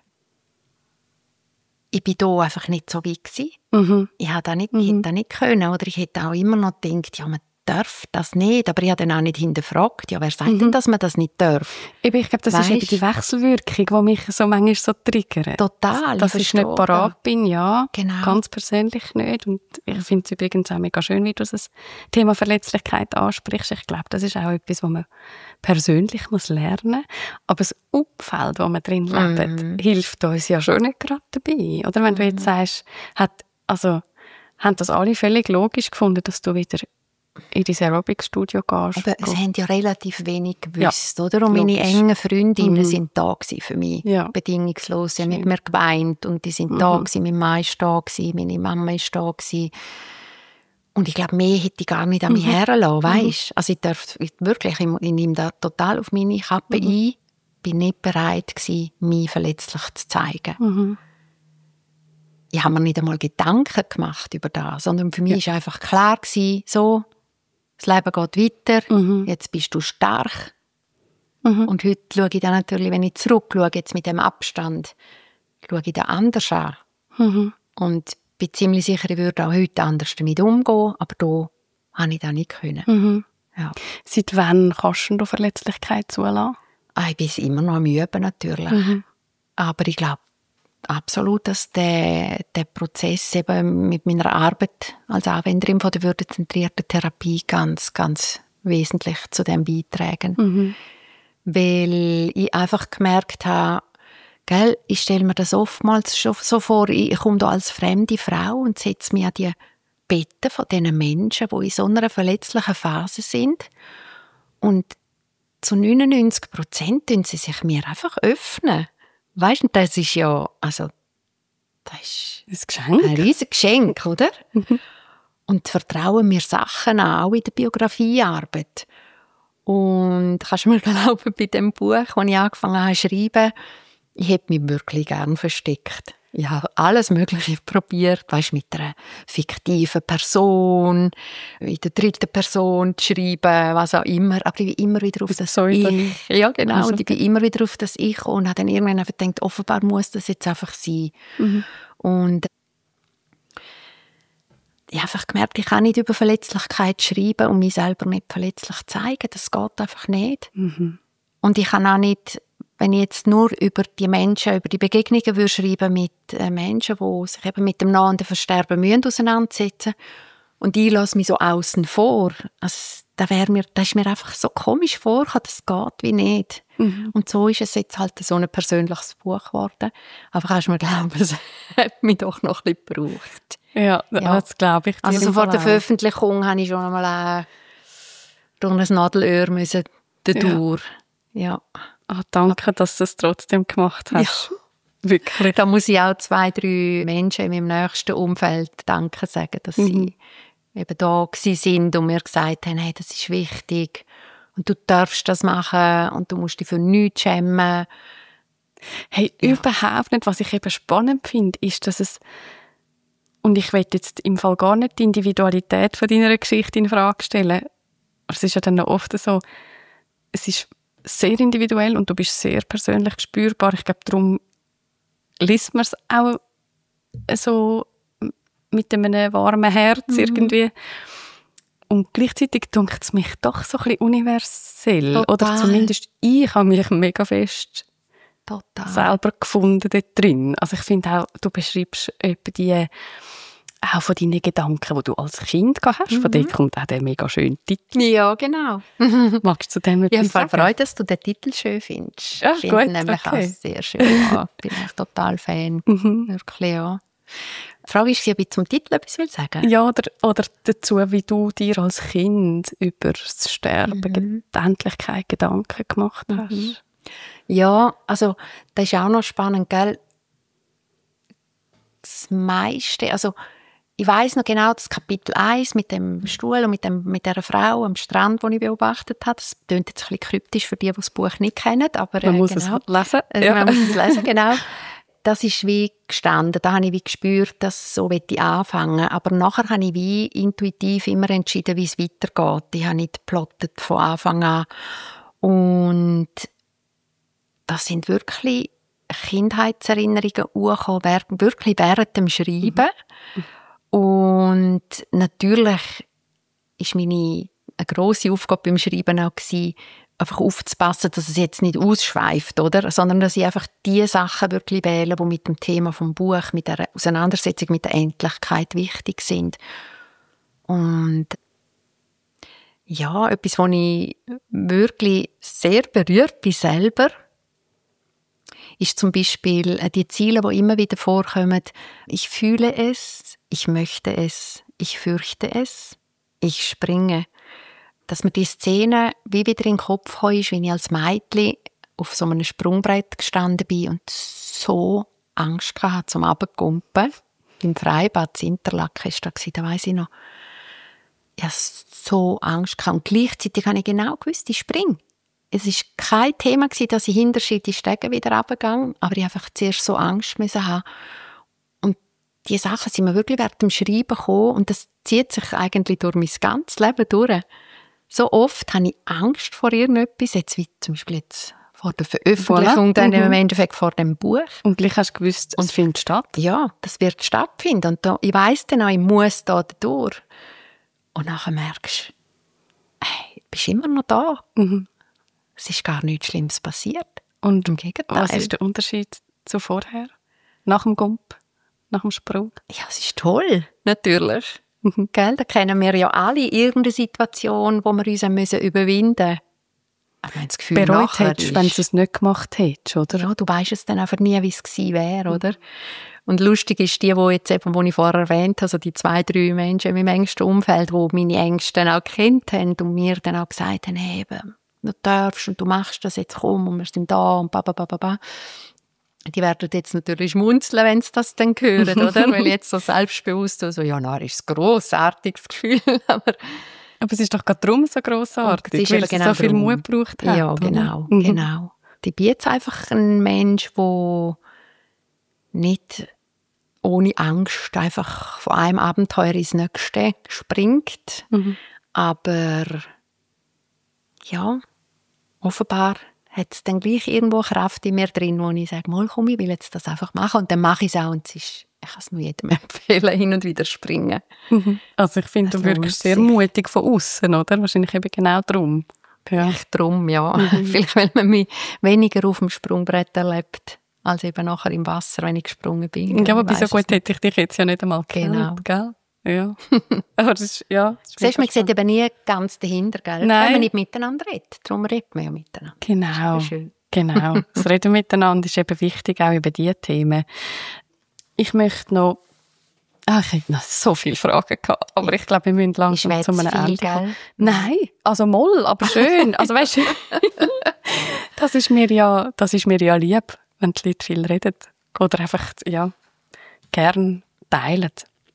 B: Ich war da einfach nicht so weit gewesen. Ich hätte das nicht können. Oder ich hätte auch immer noch gedacht, ja, man darf das nicht. Aber ich habe dann auch nicht hinterfragt, ja, wer sagt denn, dass man das nicht darf?
A: Ich glaube, das ist eben die Wechselwirkung, die mich so manchmal so triggert.
B: Total.
A: Dass ich nicht parat bin, ja.
B: Genau.
A: Ganz persönlich nicht. Und ich finde es übrigens auch mega schön, wie du das Thema Verletzlichkeit ansprichst. Ich glaube, das ist auch etwas, was man persönlich lernen muss. Aber das Umfeld, wo man drin lebt, hilft uns ja schon nicht gerade dabei. Oder wenn du jetzt sagst, haben das alle völlig logisch gefunden, dass du wieder in dein Aerobic-Studio gehst.
B: Aber es haben ja relativ wenig gewusst,
A: Ja,
B: oder? Und meine
A: logisch.
B: engen Freundinnen sind da gewesen für mich.
A: Ja.
B: Bedingungslos. Sie haben mit mir geweint und die sind da gewesen. Mein Mann ist da gewesen, meine Mama ist da gewesen. Und ich glaube, mehr hätte ich gar nicht an mich herlassen, weisst? Also ich nehme da total auf meine Kappe ein. Bin nicht bereit gewesen, mich verletzlich zu zeigen. Ich habe mir nicht einmal Gedanken gemacht über das, sondern für mich war einfach klar gewesen, so, das Leben geht weiter, jetzt bist du stark. Und heute schaue ich dann natürlich, wenn ich zurückschaue, jetzt mit dem Abstand, schaue ich da anders an. Und bin ziemlich sicher, ich würde auch heute anders damit umgehen, aber da habe ich das nicht können. Ja.
A: Seit wann kannst du Verletzlichkeit zulassen?
B: Ich bin es immer noch am Üben, natürlich. Aber ich glaube absolut, dass der Prozess eben mit meiner Arbeit als Anwenderin von der würdezentrierten Therapie ganz, ganz wesentlich zu dem beitragen. Weil ich einfach gemerkt habe, gell, ich stelle mir das oftmals schon so vor, ich komme da als fremde Frau und setze mich an die Betten von diesen Menschen, die in so einer verletzlichen Phase sind. Und zu 99% öffnen sie sich mir einfach öffnen. Weisst du, das ist ja, also, das ist
A: ein Geschenk.
B: ein riesiges Geschenk, oder? Und vertrauen mir Sachen an, auch in der Biografiearbeit. Und kannst du mir glauben, bei dem Buch, das ich angefangen habe zu schreiben, ich hätte mich wirklich gern versteckt. Ich habe alles Mögliche probiert, weißt, mit einer fiktiven Person, in der dritten Person zu schreiben, was auch immer. Aber ich bin immer wieder auf das Ich. Ja, genau. Und ich bin immer wieder auf das Ich und habe dann irgendwann einfach gedacht, offenbar muss das jetzt einfach sein. Und ich habe einfach gemerkt, ich kann nicht über Verletzlichkeit schreiben und mich selber nicht verletzlich zeigen. Das geht einfach nicht. Und ich kann auch nicht, wenn ich jetzt nur über die Menschen, über die Begegnungen würde schreiben mit Menschen, die sich eben mit dem nahenden Versterben müssen auseinandersetzen und ich lasse mich so außen vor. Also, das ist mir einfach so komisch vorgekommen, das geht wie nicht. Und so ist es jetzt halt so ein persönliches Buch geworden. Aber kannst du mir glauben, es hat mich doch noch ein bisschen gebraucht.
A: Ja, das glaube ich dir.
B: Also vor der Veröffentlichung musste ich schon einmal durch ein Nadelöhr durch. Ja.
A: Danke, dass du es trotzdem gemacht hast. Ja. Wirklich.
B: Da muss ich auch 2, 3 Menschen in meinem nächsten Umfeld Danke sagen, dass sie eben da sind und mir gesagt haben, hey, das ist wichtig und du darfst das machen und du musst dich für nichts schämen.
A: Hey, überhaupt nicht. Was ich eben spannend finde, ist, dass es Und ich will jetzt im Fall gar nicht die Individualität von deiner Geschichte in Frage stellen. Es ist ja dann oft so, es ist sehr individuell und du bist sehr persönlich spürbar. Ich glaube, darum liest man es auch so mit einem warmen Herz irgendwie. Und gleichzeitig dunkt es mich doch so ein bisschen universell.
B: Total.
A: Oder zumindest ich habe mich mega fest selber gefunden dort drin. Also ich finde auch, du beschreibst etwa die auch von deinen Gedanken, die du als Kind gehabt hast. Von dort kommt auch der mega schöne Titel.
B: Ja, genau.
A: Magst du dem etwas sagen?
B: Ich habe Freude, dass du den Titel schön findest.
A: Ja,
B: ich finde ihn
A: gut,
B: nämlich
A: okay.
B: auch sehr schön. Ja, bin ich total Fan. Wirklich, ja. Die Frage ist, ob ich zum Titel etwas sagen will.
A: Ja, oder dazu, wie du dir als Kind über das Sterben, die Endlichkeit Gedanken gemacht hast.
B: Ja, also das ist auch noch spannend, gell? Das meiste, also ich weiss noch genau, das Kapitel 1 mit dem Stuhl und mit dieser Frau am Strand, die ich beobachtet habe. Das klingt jetzt ein bisschen kryptisch für die das Buch nicht kennen, aber
A: Man muss
B: genau.
A: es lesen.
B: Man muss es lesen, genau. Das ist wie gestanden. Da habe ich wie gespürt, dass so ich anfangen. Aber nachher habe ich wie intuitiv immer entschieden, wie es weitergeht. Ich habe nicht geplottet von Anfang an. Und das sind wirklich Kindheitserinnerungen hochgekommen, wirklich während dem Schreiben. Und natürlich war eine grosse Aufgabe beim Schreiben auch gewesen, einfach aufzupassen, dass es jetzt nicht ausschweift, oder? Sondern dass ich einfach die Sachen wirklich wähle, die mit dem Thema vom Buch, mit der Auseinandersetzung mit der Endlichkeit wichtig sind. Und ja, etwas, wo ich wirklich sehr berührt bin selber, ist zum Beispiel die Ziele, die immer wieder vorkommen. Ich fühle es, ich möchte es, ich fürchte es, ich springe. Dass mir die Szene wie wieder in den Kopf kam, ist, wie ich als Mädchen auf so einem Sprungbrett gestanden bin und so Angst hatte zum Runterkumpen. Im Freibad in Interlaken war das, da weiss ich noch. Ich hatte so Angst gehabt. Und gleichzeitig habe ich genau gewusst, ich springe. Es war kein Thema, dass ich hinterher die Stege wieder runtergegangen, aber ich einfach zuerst so Angst haben. Und diese Sachen sind mir wirklich während dem Schreiben gekommen und das zieht sich eigentlich durch mein ganzes Leben durch. So oft habe ich Angst vor irgendetwas, jetzt wie zum Beispiel jetzt vor der Veröffentlichung, dann im Endeffekt vor dem Buch.
A: Und gleich hast du gewusst, es findet statt.
B: Ja, das wird stattfinden. Und da, ich weiss dann auch, ich muss da durch. Und nachher merkst du, hey, du bist immer noch da. Es ist gar nichts Schlimmes passiert.
A: Und
B: im Gegenteil.
A: Was ist der Unterschied zu vorher? Nach dem Gump? Nach dem Sprung?
B: Ja, es ist toll, natürlich. Gell? Da kennen wir ja alle irgendeine Situation, wo wir uns überwinden müssen. Aber wenn das Gefühl
A: bereut hättest, wenn du es nicht gemacht hättest, oder?
B: Ja, du weisst es dann einfach nie, wie es gewesen wäre, oder? Und lustig ist die, wo jetzt eben, wo ich vorher erwähnt habe, also die 2-3 Menschen in meinem engsten Umfeld, die meine Ängste auch gekannt haben und mir dann auch gesagt haben, hey, eben, du darfst und du machst das jetzt, komm, und wir sind da und ba. Die werden jetzt natürlich schmunzeln, wenn sie das dann hören, oder? Weil jetzt so selbstbewusst so, ja, na, ist ein grossartiges Gefühl, aber
A: es ist doch gerade darum so grossartig, weil es
B: genau
A: so viel
B: darum.
A: Mut gebraucht hat.
B: Ja, genau, genau. Ich bin jetzt einfach ein Mensch, der nicht ohne Angst einfach von einem Abenteuer ins nächste springt. Aber ja, offenbar hat es dann gleich irgendwo Kraft in mir drin, wo ich sage, mal komm, ich will jetzt das einfach machen. Und dann mache ich es auch. Und es ist, ich kann es nur jedem empfehlen, hin und wieder springen.
A: Also ich finde, du wirkst sehr mutig von außen, oder? Wahrscheinlich eben genau darum. Ja.
B: Vielleicht darum, ja. Vielleicht, weil man mich weniger auf dem Sprungbrett erlebt, als eben nachher im Wasser, wenn ich gesprungen bin.
A: Ja, aber so gut hätte ich dich jetzt ja nicht einmal gekannt, gell? Ja. Aber das ist, ja.
B: Siehst du, man sieht eben nie ganz dahinter, gell?
A: Nein.
B: Wenn man nicht miteinander redet. Darum redet man ja miteinander.
A: Genau.
B: Das ist schön.
A: Genau. Das Reden miteinander ist eben wichtig, auch über diese Themen. Ich möchte noch... ich hätte noch so viele Fragen gehabt, aber ich glaube, wir müssen langsam zu einem Ende kommen. Nein, also moll, aber schön. Also weißt du, das ist mir ja lieb, wenn die Leute viel reden. Oder einfach, ja, gern teilen.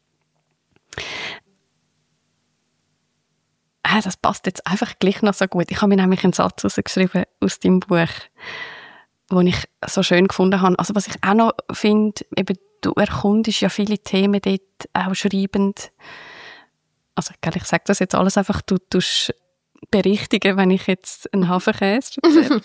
A: Das passt jetzt einfach gleich noch so gut. Ich habe mir nämlich einen Satz rausgeschrieben aus deinem Buch, den ich so schön gefunden habe. Also was ich auch noch finde, eben, du erkundest ja viele Themen dort auch schreibend. Also ich sage das jetzt alles einfach, du tust berichtigen, wenn ich jetzt einen Hafenkäse erzähle.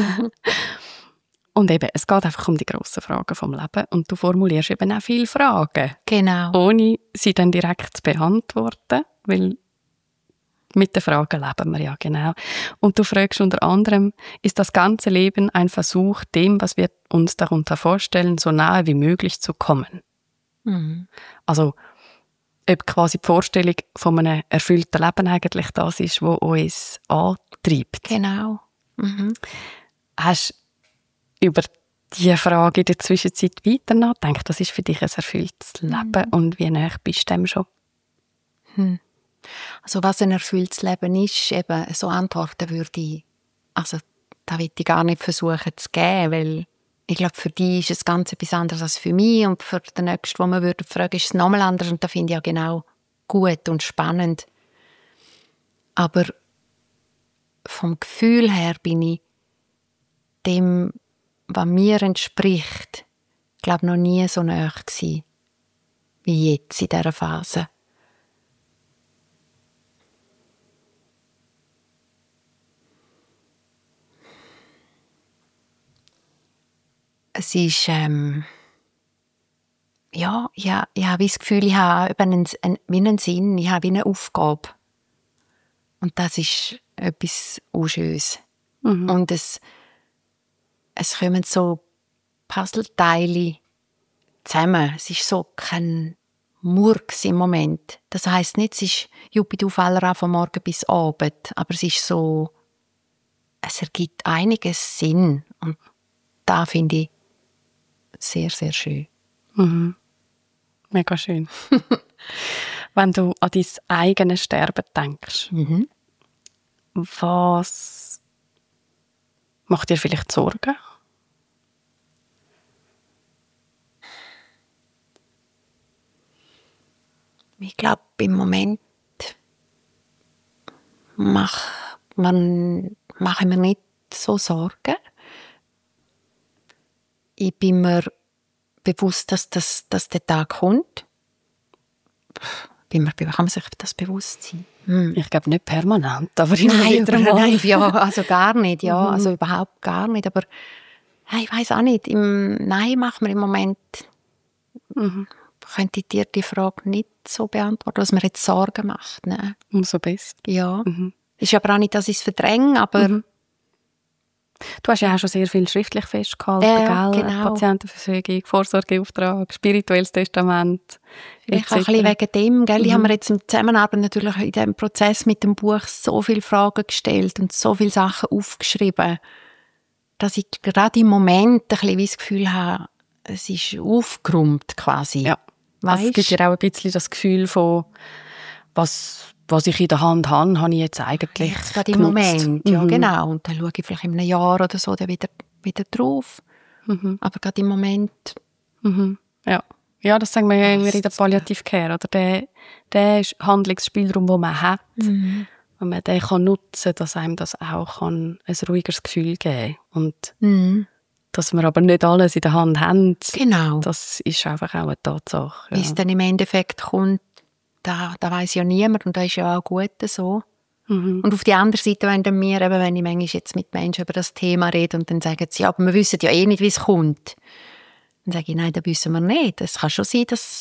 A: Und eben, es geht einfach um die grossen Fragen vom Leben und du formulierst eben auch viele Fragen.
B: Genau.
A: Ohne sie dann direkt zu beantworten, weil mit den Fragen leben wir ja, genau. Und du fragst unter anderem, ist das ganze Leben ein Versuch, dem, was wir uns darunter vorstellen, so nahe wie möglich zu kommen?
B: Mhm.
A: Also, ob quasi die Vorstellung von einem erfüllten Leben eigentlich das ist, was uns antreibt.
B: Genau. Mhm.
A: Hast du über diese Frage in der Zwischenzeit weiter nachgedacht? Was ist für dich ein erfülltes Leben und wie nahe bist du dem schon?
B: Also was ein erfülltes Leben ist, eben so antworten würde ich, also da will ich gar nicht versuchen zu geben, weil ich glaube, für die ist es ganz etwas anderes als für mich und für den Nächsten, den man würde fragen, ist es nochmal anders und da finde ich ja genau gut und spannend. Aber vom Gefühl her bin ich dem, was mir entspricht, glaube noch nie so nahe gewesen, wie jetzt in dieser Phase. Es ist, ja, ich habe das Gefühl, ich habe wie einen Sinn, ich habe wie eine Aufgabe. Und das ist etwas Unschönes.
A: Mhm.
B: Und es kommen so Puzzleteile zusammen. Es ist so kein Murks im Moment. Das heisst nicht, es ist Juppidufäller von morgen bis Abend, aber es ist so, es ergibt einiges Sinn. Und da finde ich sehr, sehr schön.
A: Mhm. Mega schön. Wenn du an dein eigenes Sterben denkst, was macht dir vielleicht Sorgen?
B: Ich glaube, im Moment mache ich mir nicht so Sorgen. Ich bin mir bewusst, dass der Tag kommt. Kann man sich das bewusst sein?
A: Ich glaube nicht permanent, aber immer wieder mal.
B: Nein, ja, also gar nicht, ja, also überhaupt gar nicht. Aber ich weiß auch nicht. Nein, macht mir im Moment. Könnte ich dir die Frage nicht so beantworten, was mir jetzt Sorgen macht. Ne?
A: Umso besser.
B: Ja. Ist aber auch nicht, dass ich es verdränge, aber
A: du hast ja auch schon sehr viel schriftlich festgehalten, gell?
B: Genau.
A: Patientenverfügung, Vorsorgeauftrag, spirituelles Testament.
B: Vielleicht auch ein bisschen wegen dem, gell? Ich habe mir jetzt in Zusammenarbeit natürlich in diesem Prozess mit dem Buch so viele Fragen gestellt und so viele Sachen aufgeschrieben, dass ich gerade im Moment ein bisschen das Gefühl habe, es ist aufgeräumt quasi.
A: Ja. Also es gibt ja auch ein bisschen das Gefühl von, was ich in der Hand habe ich jetzt eigentlich
B: jetzt gerade
A: genutzt.
B: im Moment, ja genau. Und dann schaue ich vielleicht in einem Jahr oder so dann wieder drauf. Aber gerade im Moment.
A: Ja, das sagen wir ja immer in der Palliative-Care. Oder der Handlungsspielraum, den man hat, wenn man den kann nutzen kann, dass einem das auch ein ruhigeres Gefühl geben kann. Und dass wir aber nicht alles in der Hand haben,
B: Genau.
A: Das ist einfach auch eine Tatsache.
B: Wie es dann im Endeffekt kommt, da weiss ja niemand und das ist ja auch gut so. Und auf die andere Seite, wenn ich manchmal jetzt mit Menschen über das Thema rede und dann sagen sie, ja, aber wir wissen ja eh nicht, wie es kommt. Dann sage ich, nein, das wissen wir nicht. Es kann schon sein, dass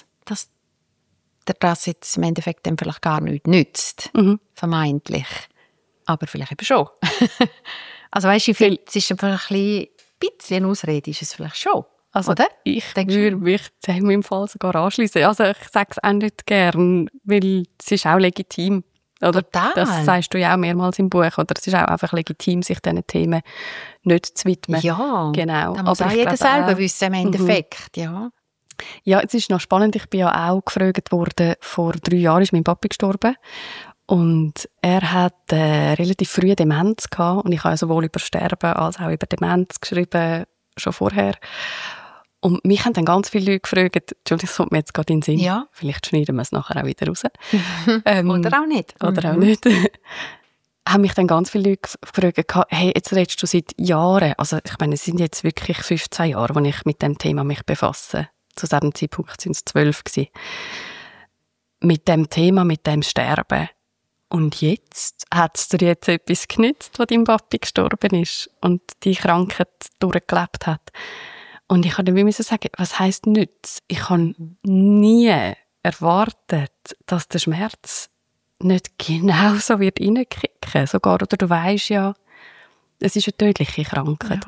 B: das jetzt im Endeffekt dann vielleicht gar nichts nützt. Vermeintlich. Aber vielleicht eben schon. Also weißt du, es ist einfach ein bisschen eine Ausrede, ist es vielleicht schon.
A: Also
B: oder?
A: Ich würde mich in meinem Fall sogar anschließen. Also ich sage es auch nicht gern, weil es ist auch legitim. Oder
B: total.
A: Das sagst du ja auch mehrmals im Buch. Oder es ist auch einfach legitim, sich diesen Themen nicht zu widmen.
B: Ja,
A: genau.
B: Das muss auch jeder selber wissen im Endeffekt. Ja,
A: es ist noch spannend. Ich bin ja auch gefragt worden, vor 3 Jahren ist mein Papi gestorben. Und er hat relativ früh Demenz gehabt. Und ich habe sowohl über Sterben als auch über Demenz geschrieben, schon vorher. Und mich haben dann ganz viele Leute gefragt, Entschuldigung, das kommt mir jetzt gerade in den Sinn.
B: Ja.
A: Vielleicht schneiden wir es nachher auch wieder raus.
B: Oder auch nicht.
A: Oder auch nicht. Haben mich dann ganz viele Leute gefragt, hey, jetzt redest du seit Jahren, also ich meine, es sind jetzt wirklich 15 Jahre, wo ich mit dem Thema mich befasse. Zu diesem Zeitpunkt sind es 12 gewesen. Mit dem Thema, mit dem Sterben. Und jetzt hat es dir jetzt etwas genützt, wo dein Papi gestorben ist und die Krankheit durchgelebt hat. Und ich konnte mir sagen, was heisst nütz? Ich habe nie erwartet, dass der Schmerz nicht genau so wird reinkicken. Sogar, oder du weisst ja, es ist eine tödliche Krankheit. Ja.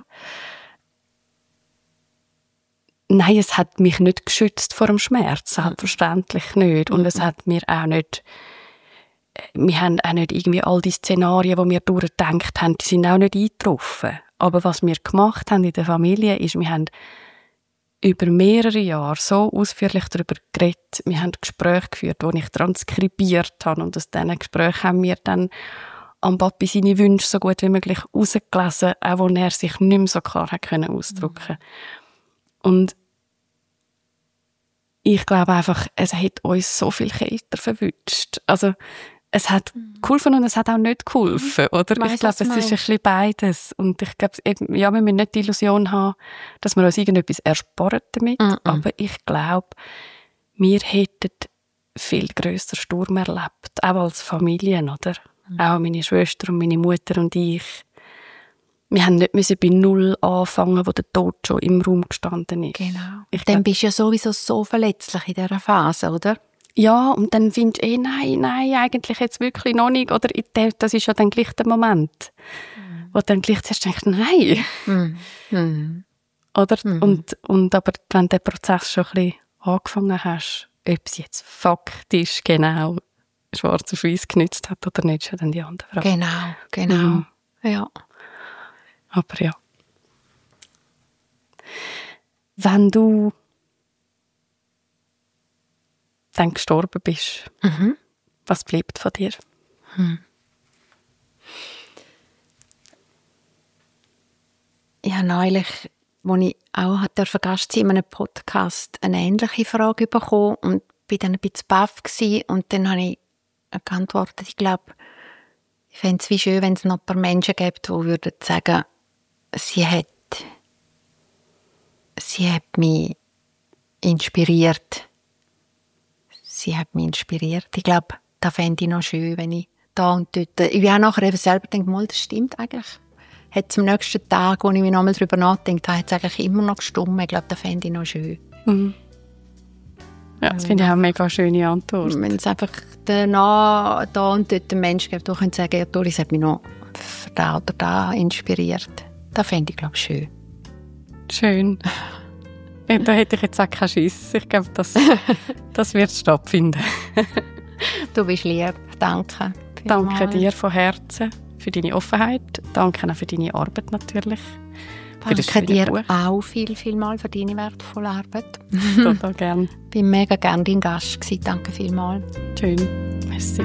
A: Nein, es hat mich nicht geschützt vor dem Schmerz, selbstverständlich nicht. Und es hat mir auch nicht, wir haben auch nicht irgendwie all die Szenarien, die wir durchgedacht haben, die sind auch nicht eingetroffen. Aber was wir gemacht haben in der Familie, ist, wir haben über mehrere Jahre so ausführlich darüber geredet. Wir haben Gespräche geführt, die ich transkribiert habe. Und aus diesen Gesprächen haben wir dann am Papi seine Wünsche so gut wie möglich herausgelesen, auch wo er sich nicht mehr so klar ausdrücken konnte. Und ich glaube einfach, es hat uns so viel kälter verwünscht. Also, es hat geholfen und es hat auch nicht geholfen, oder? Ich glaube, es ist ein bisschen beides. Und ich glaube, ja, wir müssen nicht die Illusion haben, dass wir uns irgendetwas ersparen damit. Aber ich glaube, wir hätten viel grösseren Sturm erlebt. Auch als Familien, oder? Auch meine Schwester und meine Mutter und ich. Wir haben nicht bei Null anfangen, wo der Tod schon im Raum gestanden ist.
B: Genau. Dann bist du ja sowieso so verletzlich in dieser Phase, oder?
A: Ja, und dann findest du, nein, eigentlich jetzt wirklich noch nicht. Oder das ist ja dann gleich der Moment, wo du dann gleich zuerst denkst, nein. Oder? Und aber wenn der Prozess schon ein bisschen angefangen hast, ob es jetzt faktisch genau schwarz auf weiß genützt hat oder nicht, ist ja dann die andere Frage.
B: Genau. Ja.
A: Aber ja. Wenn du dann gestorben bist, was bleibt von dir?
B: Ich habe neulich, als ich auch Gast sein in einem Podcast, eine ähnliche Frage bekommen und war dann ein bisschen baff gewesen. Und dann habe ich geantwortet, ich glaube, ich fände es wie schön, wenn es noch ein paar Menschen gibt, die würden sagen, sie hat mich inspiriert. Ich glaube, das fände ich noch schön, wenn ich da und dort... Ich habe auch nachher eben selber gedacht, das stimmt eigentlich. Hat es am nächsten Tag, wo ich mich nochmal darüber nachdenke, hat es eigentlich immer noch gestimmt. Ich glaube, das fände ich noch schön.
A: Ja, das finde ich auch eine mega schöne Antwort.
B: Wenn es einfach da und dort einen Menschen gibt, der sagen könnte, ja, Doris hat mich noch für da oder da inspiriert. Das fände ich, glaube ich, schön.
A: Schön. Da hätte ich jetzt auch keinen Schiss. Ich glaube, das wird stattfinden.
B: Du bist lieb. Danke.
A: Danke dir von Herzen für deine Offenheit. Danke auch für deine Arbeit natürlich.
B: Danke dir Buch. Auch viel für deine wertvolle Arbeit.
A: Total gern.
B: Ich war mega gerne dein Gast gewesen. Danke vielmals.
A: Schön. Merci.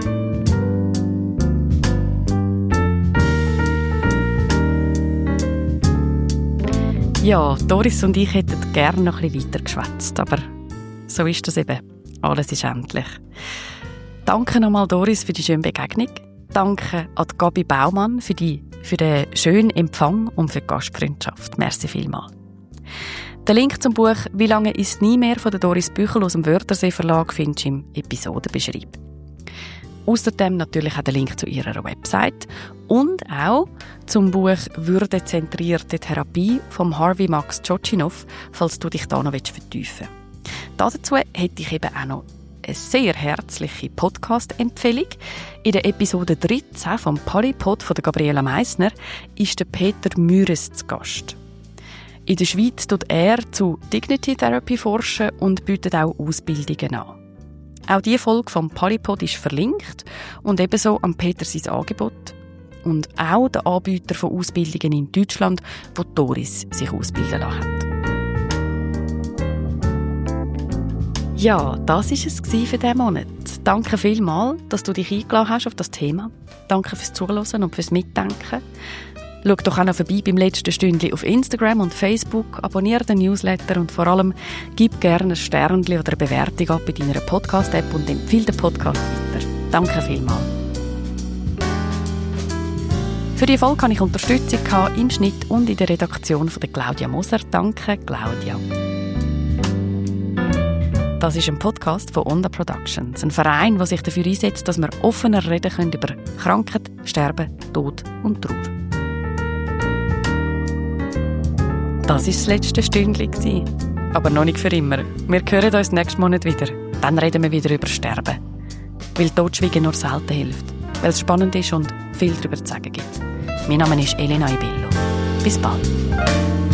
A: Ja, Doris und ich hätten gerne noch ein bisschen weiter geschwätzt, aber so ist das eben. Alles ist endlich. Danke nochmal, Doris, für die schöne Begegnung. Danke an Gabi Baumann für den schönen Empfang und für die Gastfreundschaft. Merci vielmals. Den Link zum Buch «Wie lange ist nie mehr» von der Doris Büchel aus dem Wörthersee Verlag findest du im Episodenbeschreib. Außerdem natürlich auch den Link zu ihrer Website und auch zum Buch «Würdezentrierte Therapie» von Harvey Max Tschotschinow, falls du dich da noch vertiefen willst. Dazu hätte ich eben auch noch eine sehr herzliche Podcast-Empfehlung. In der Episode 13 vom Polypod von der Gabriela Meissner ist der Peter Müres zu Gast. In der Schweiz tut er zu Dignity Therapy forschen und bietet auch Ausbildungen an. Auch diese Folge vom Polypod ist verlinkt und ebenso an Peter sein Angebot und auch der Anbieter von Ausbildungen in Deutschland, wo Doris sich ausbilden lassen hat. Ja, das war es für diesen Monat. Danke vielmals, dass du dich eingeladen hast auf das Thema. Danke fürs Zuhören und fürs Mitdenken. Schau doch auch noch vorbei beim letzten Stündchen auf Instagram und Facebook, abonniere den Newsletter und vor allem gib gerne ein Sternchen oder eine Bewertung ab bei deiner Podcast-App und empfehle den Podcast weiter. Danke vielmals. Für die Folge hatte ich Unterstützung im Schnitt und in der Redaktion von Claudia Moser. Danke, Claudia. Das ist ein Podcast von Onda Productions, ein Verein, der sich dafür einsetzt, dass wir offener reden können über Krankheit, Sterben, Tod und Trauer. Das war das letzte Stündchen. Aber noch nicht für immer. Wir hören uns nächsten Monat wieder. Dann reden wir wieder über Sterben. Weil Totschweigen nur selten hilft. Weil es spannend ist und viel darüber zu sagen gibt. Mein Name ist Elena Ibello. Bis bald.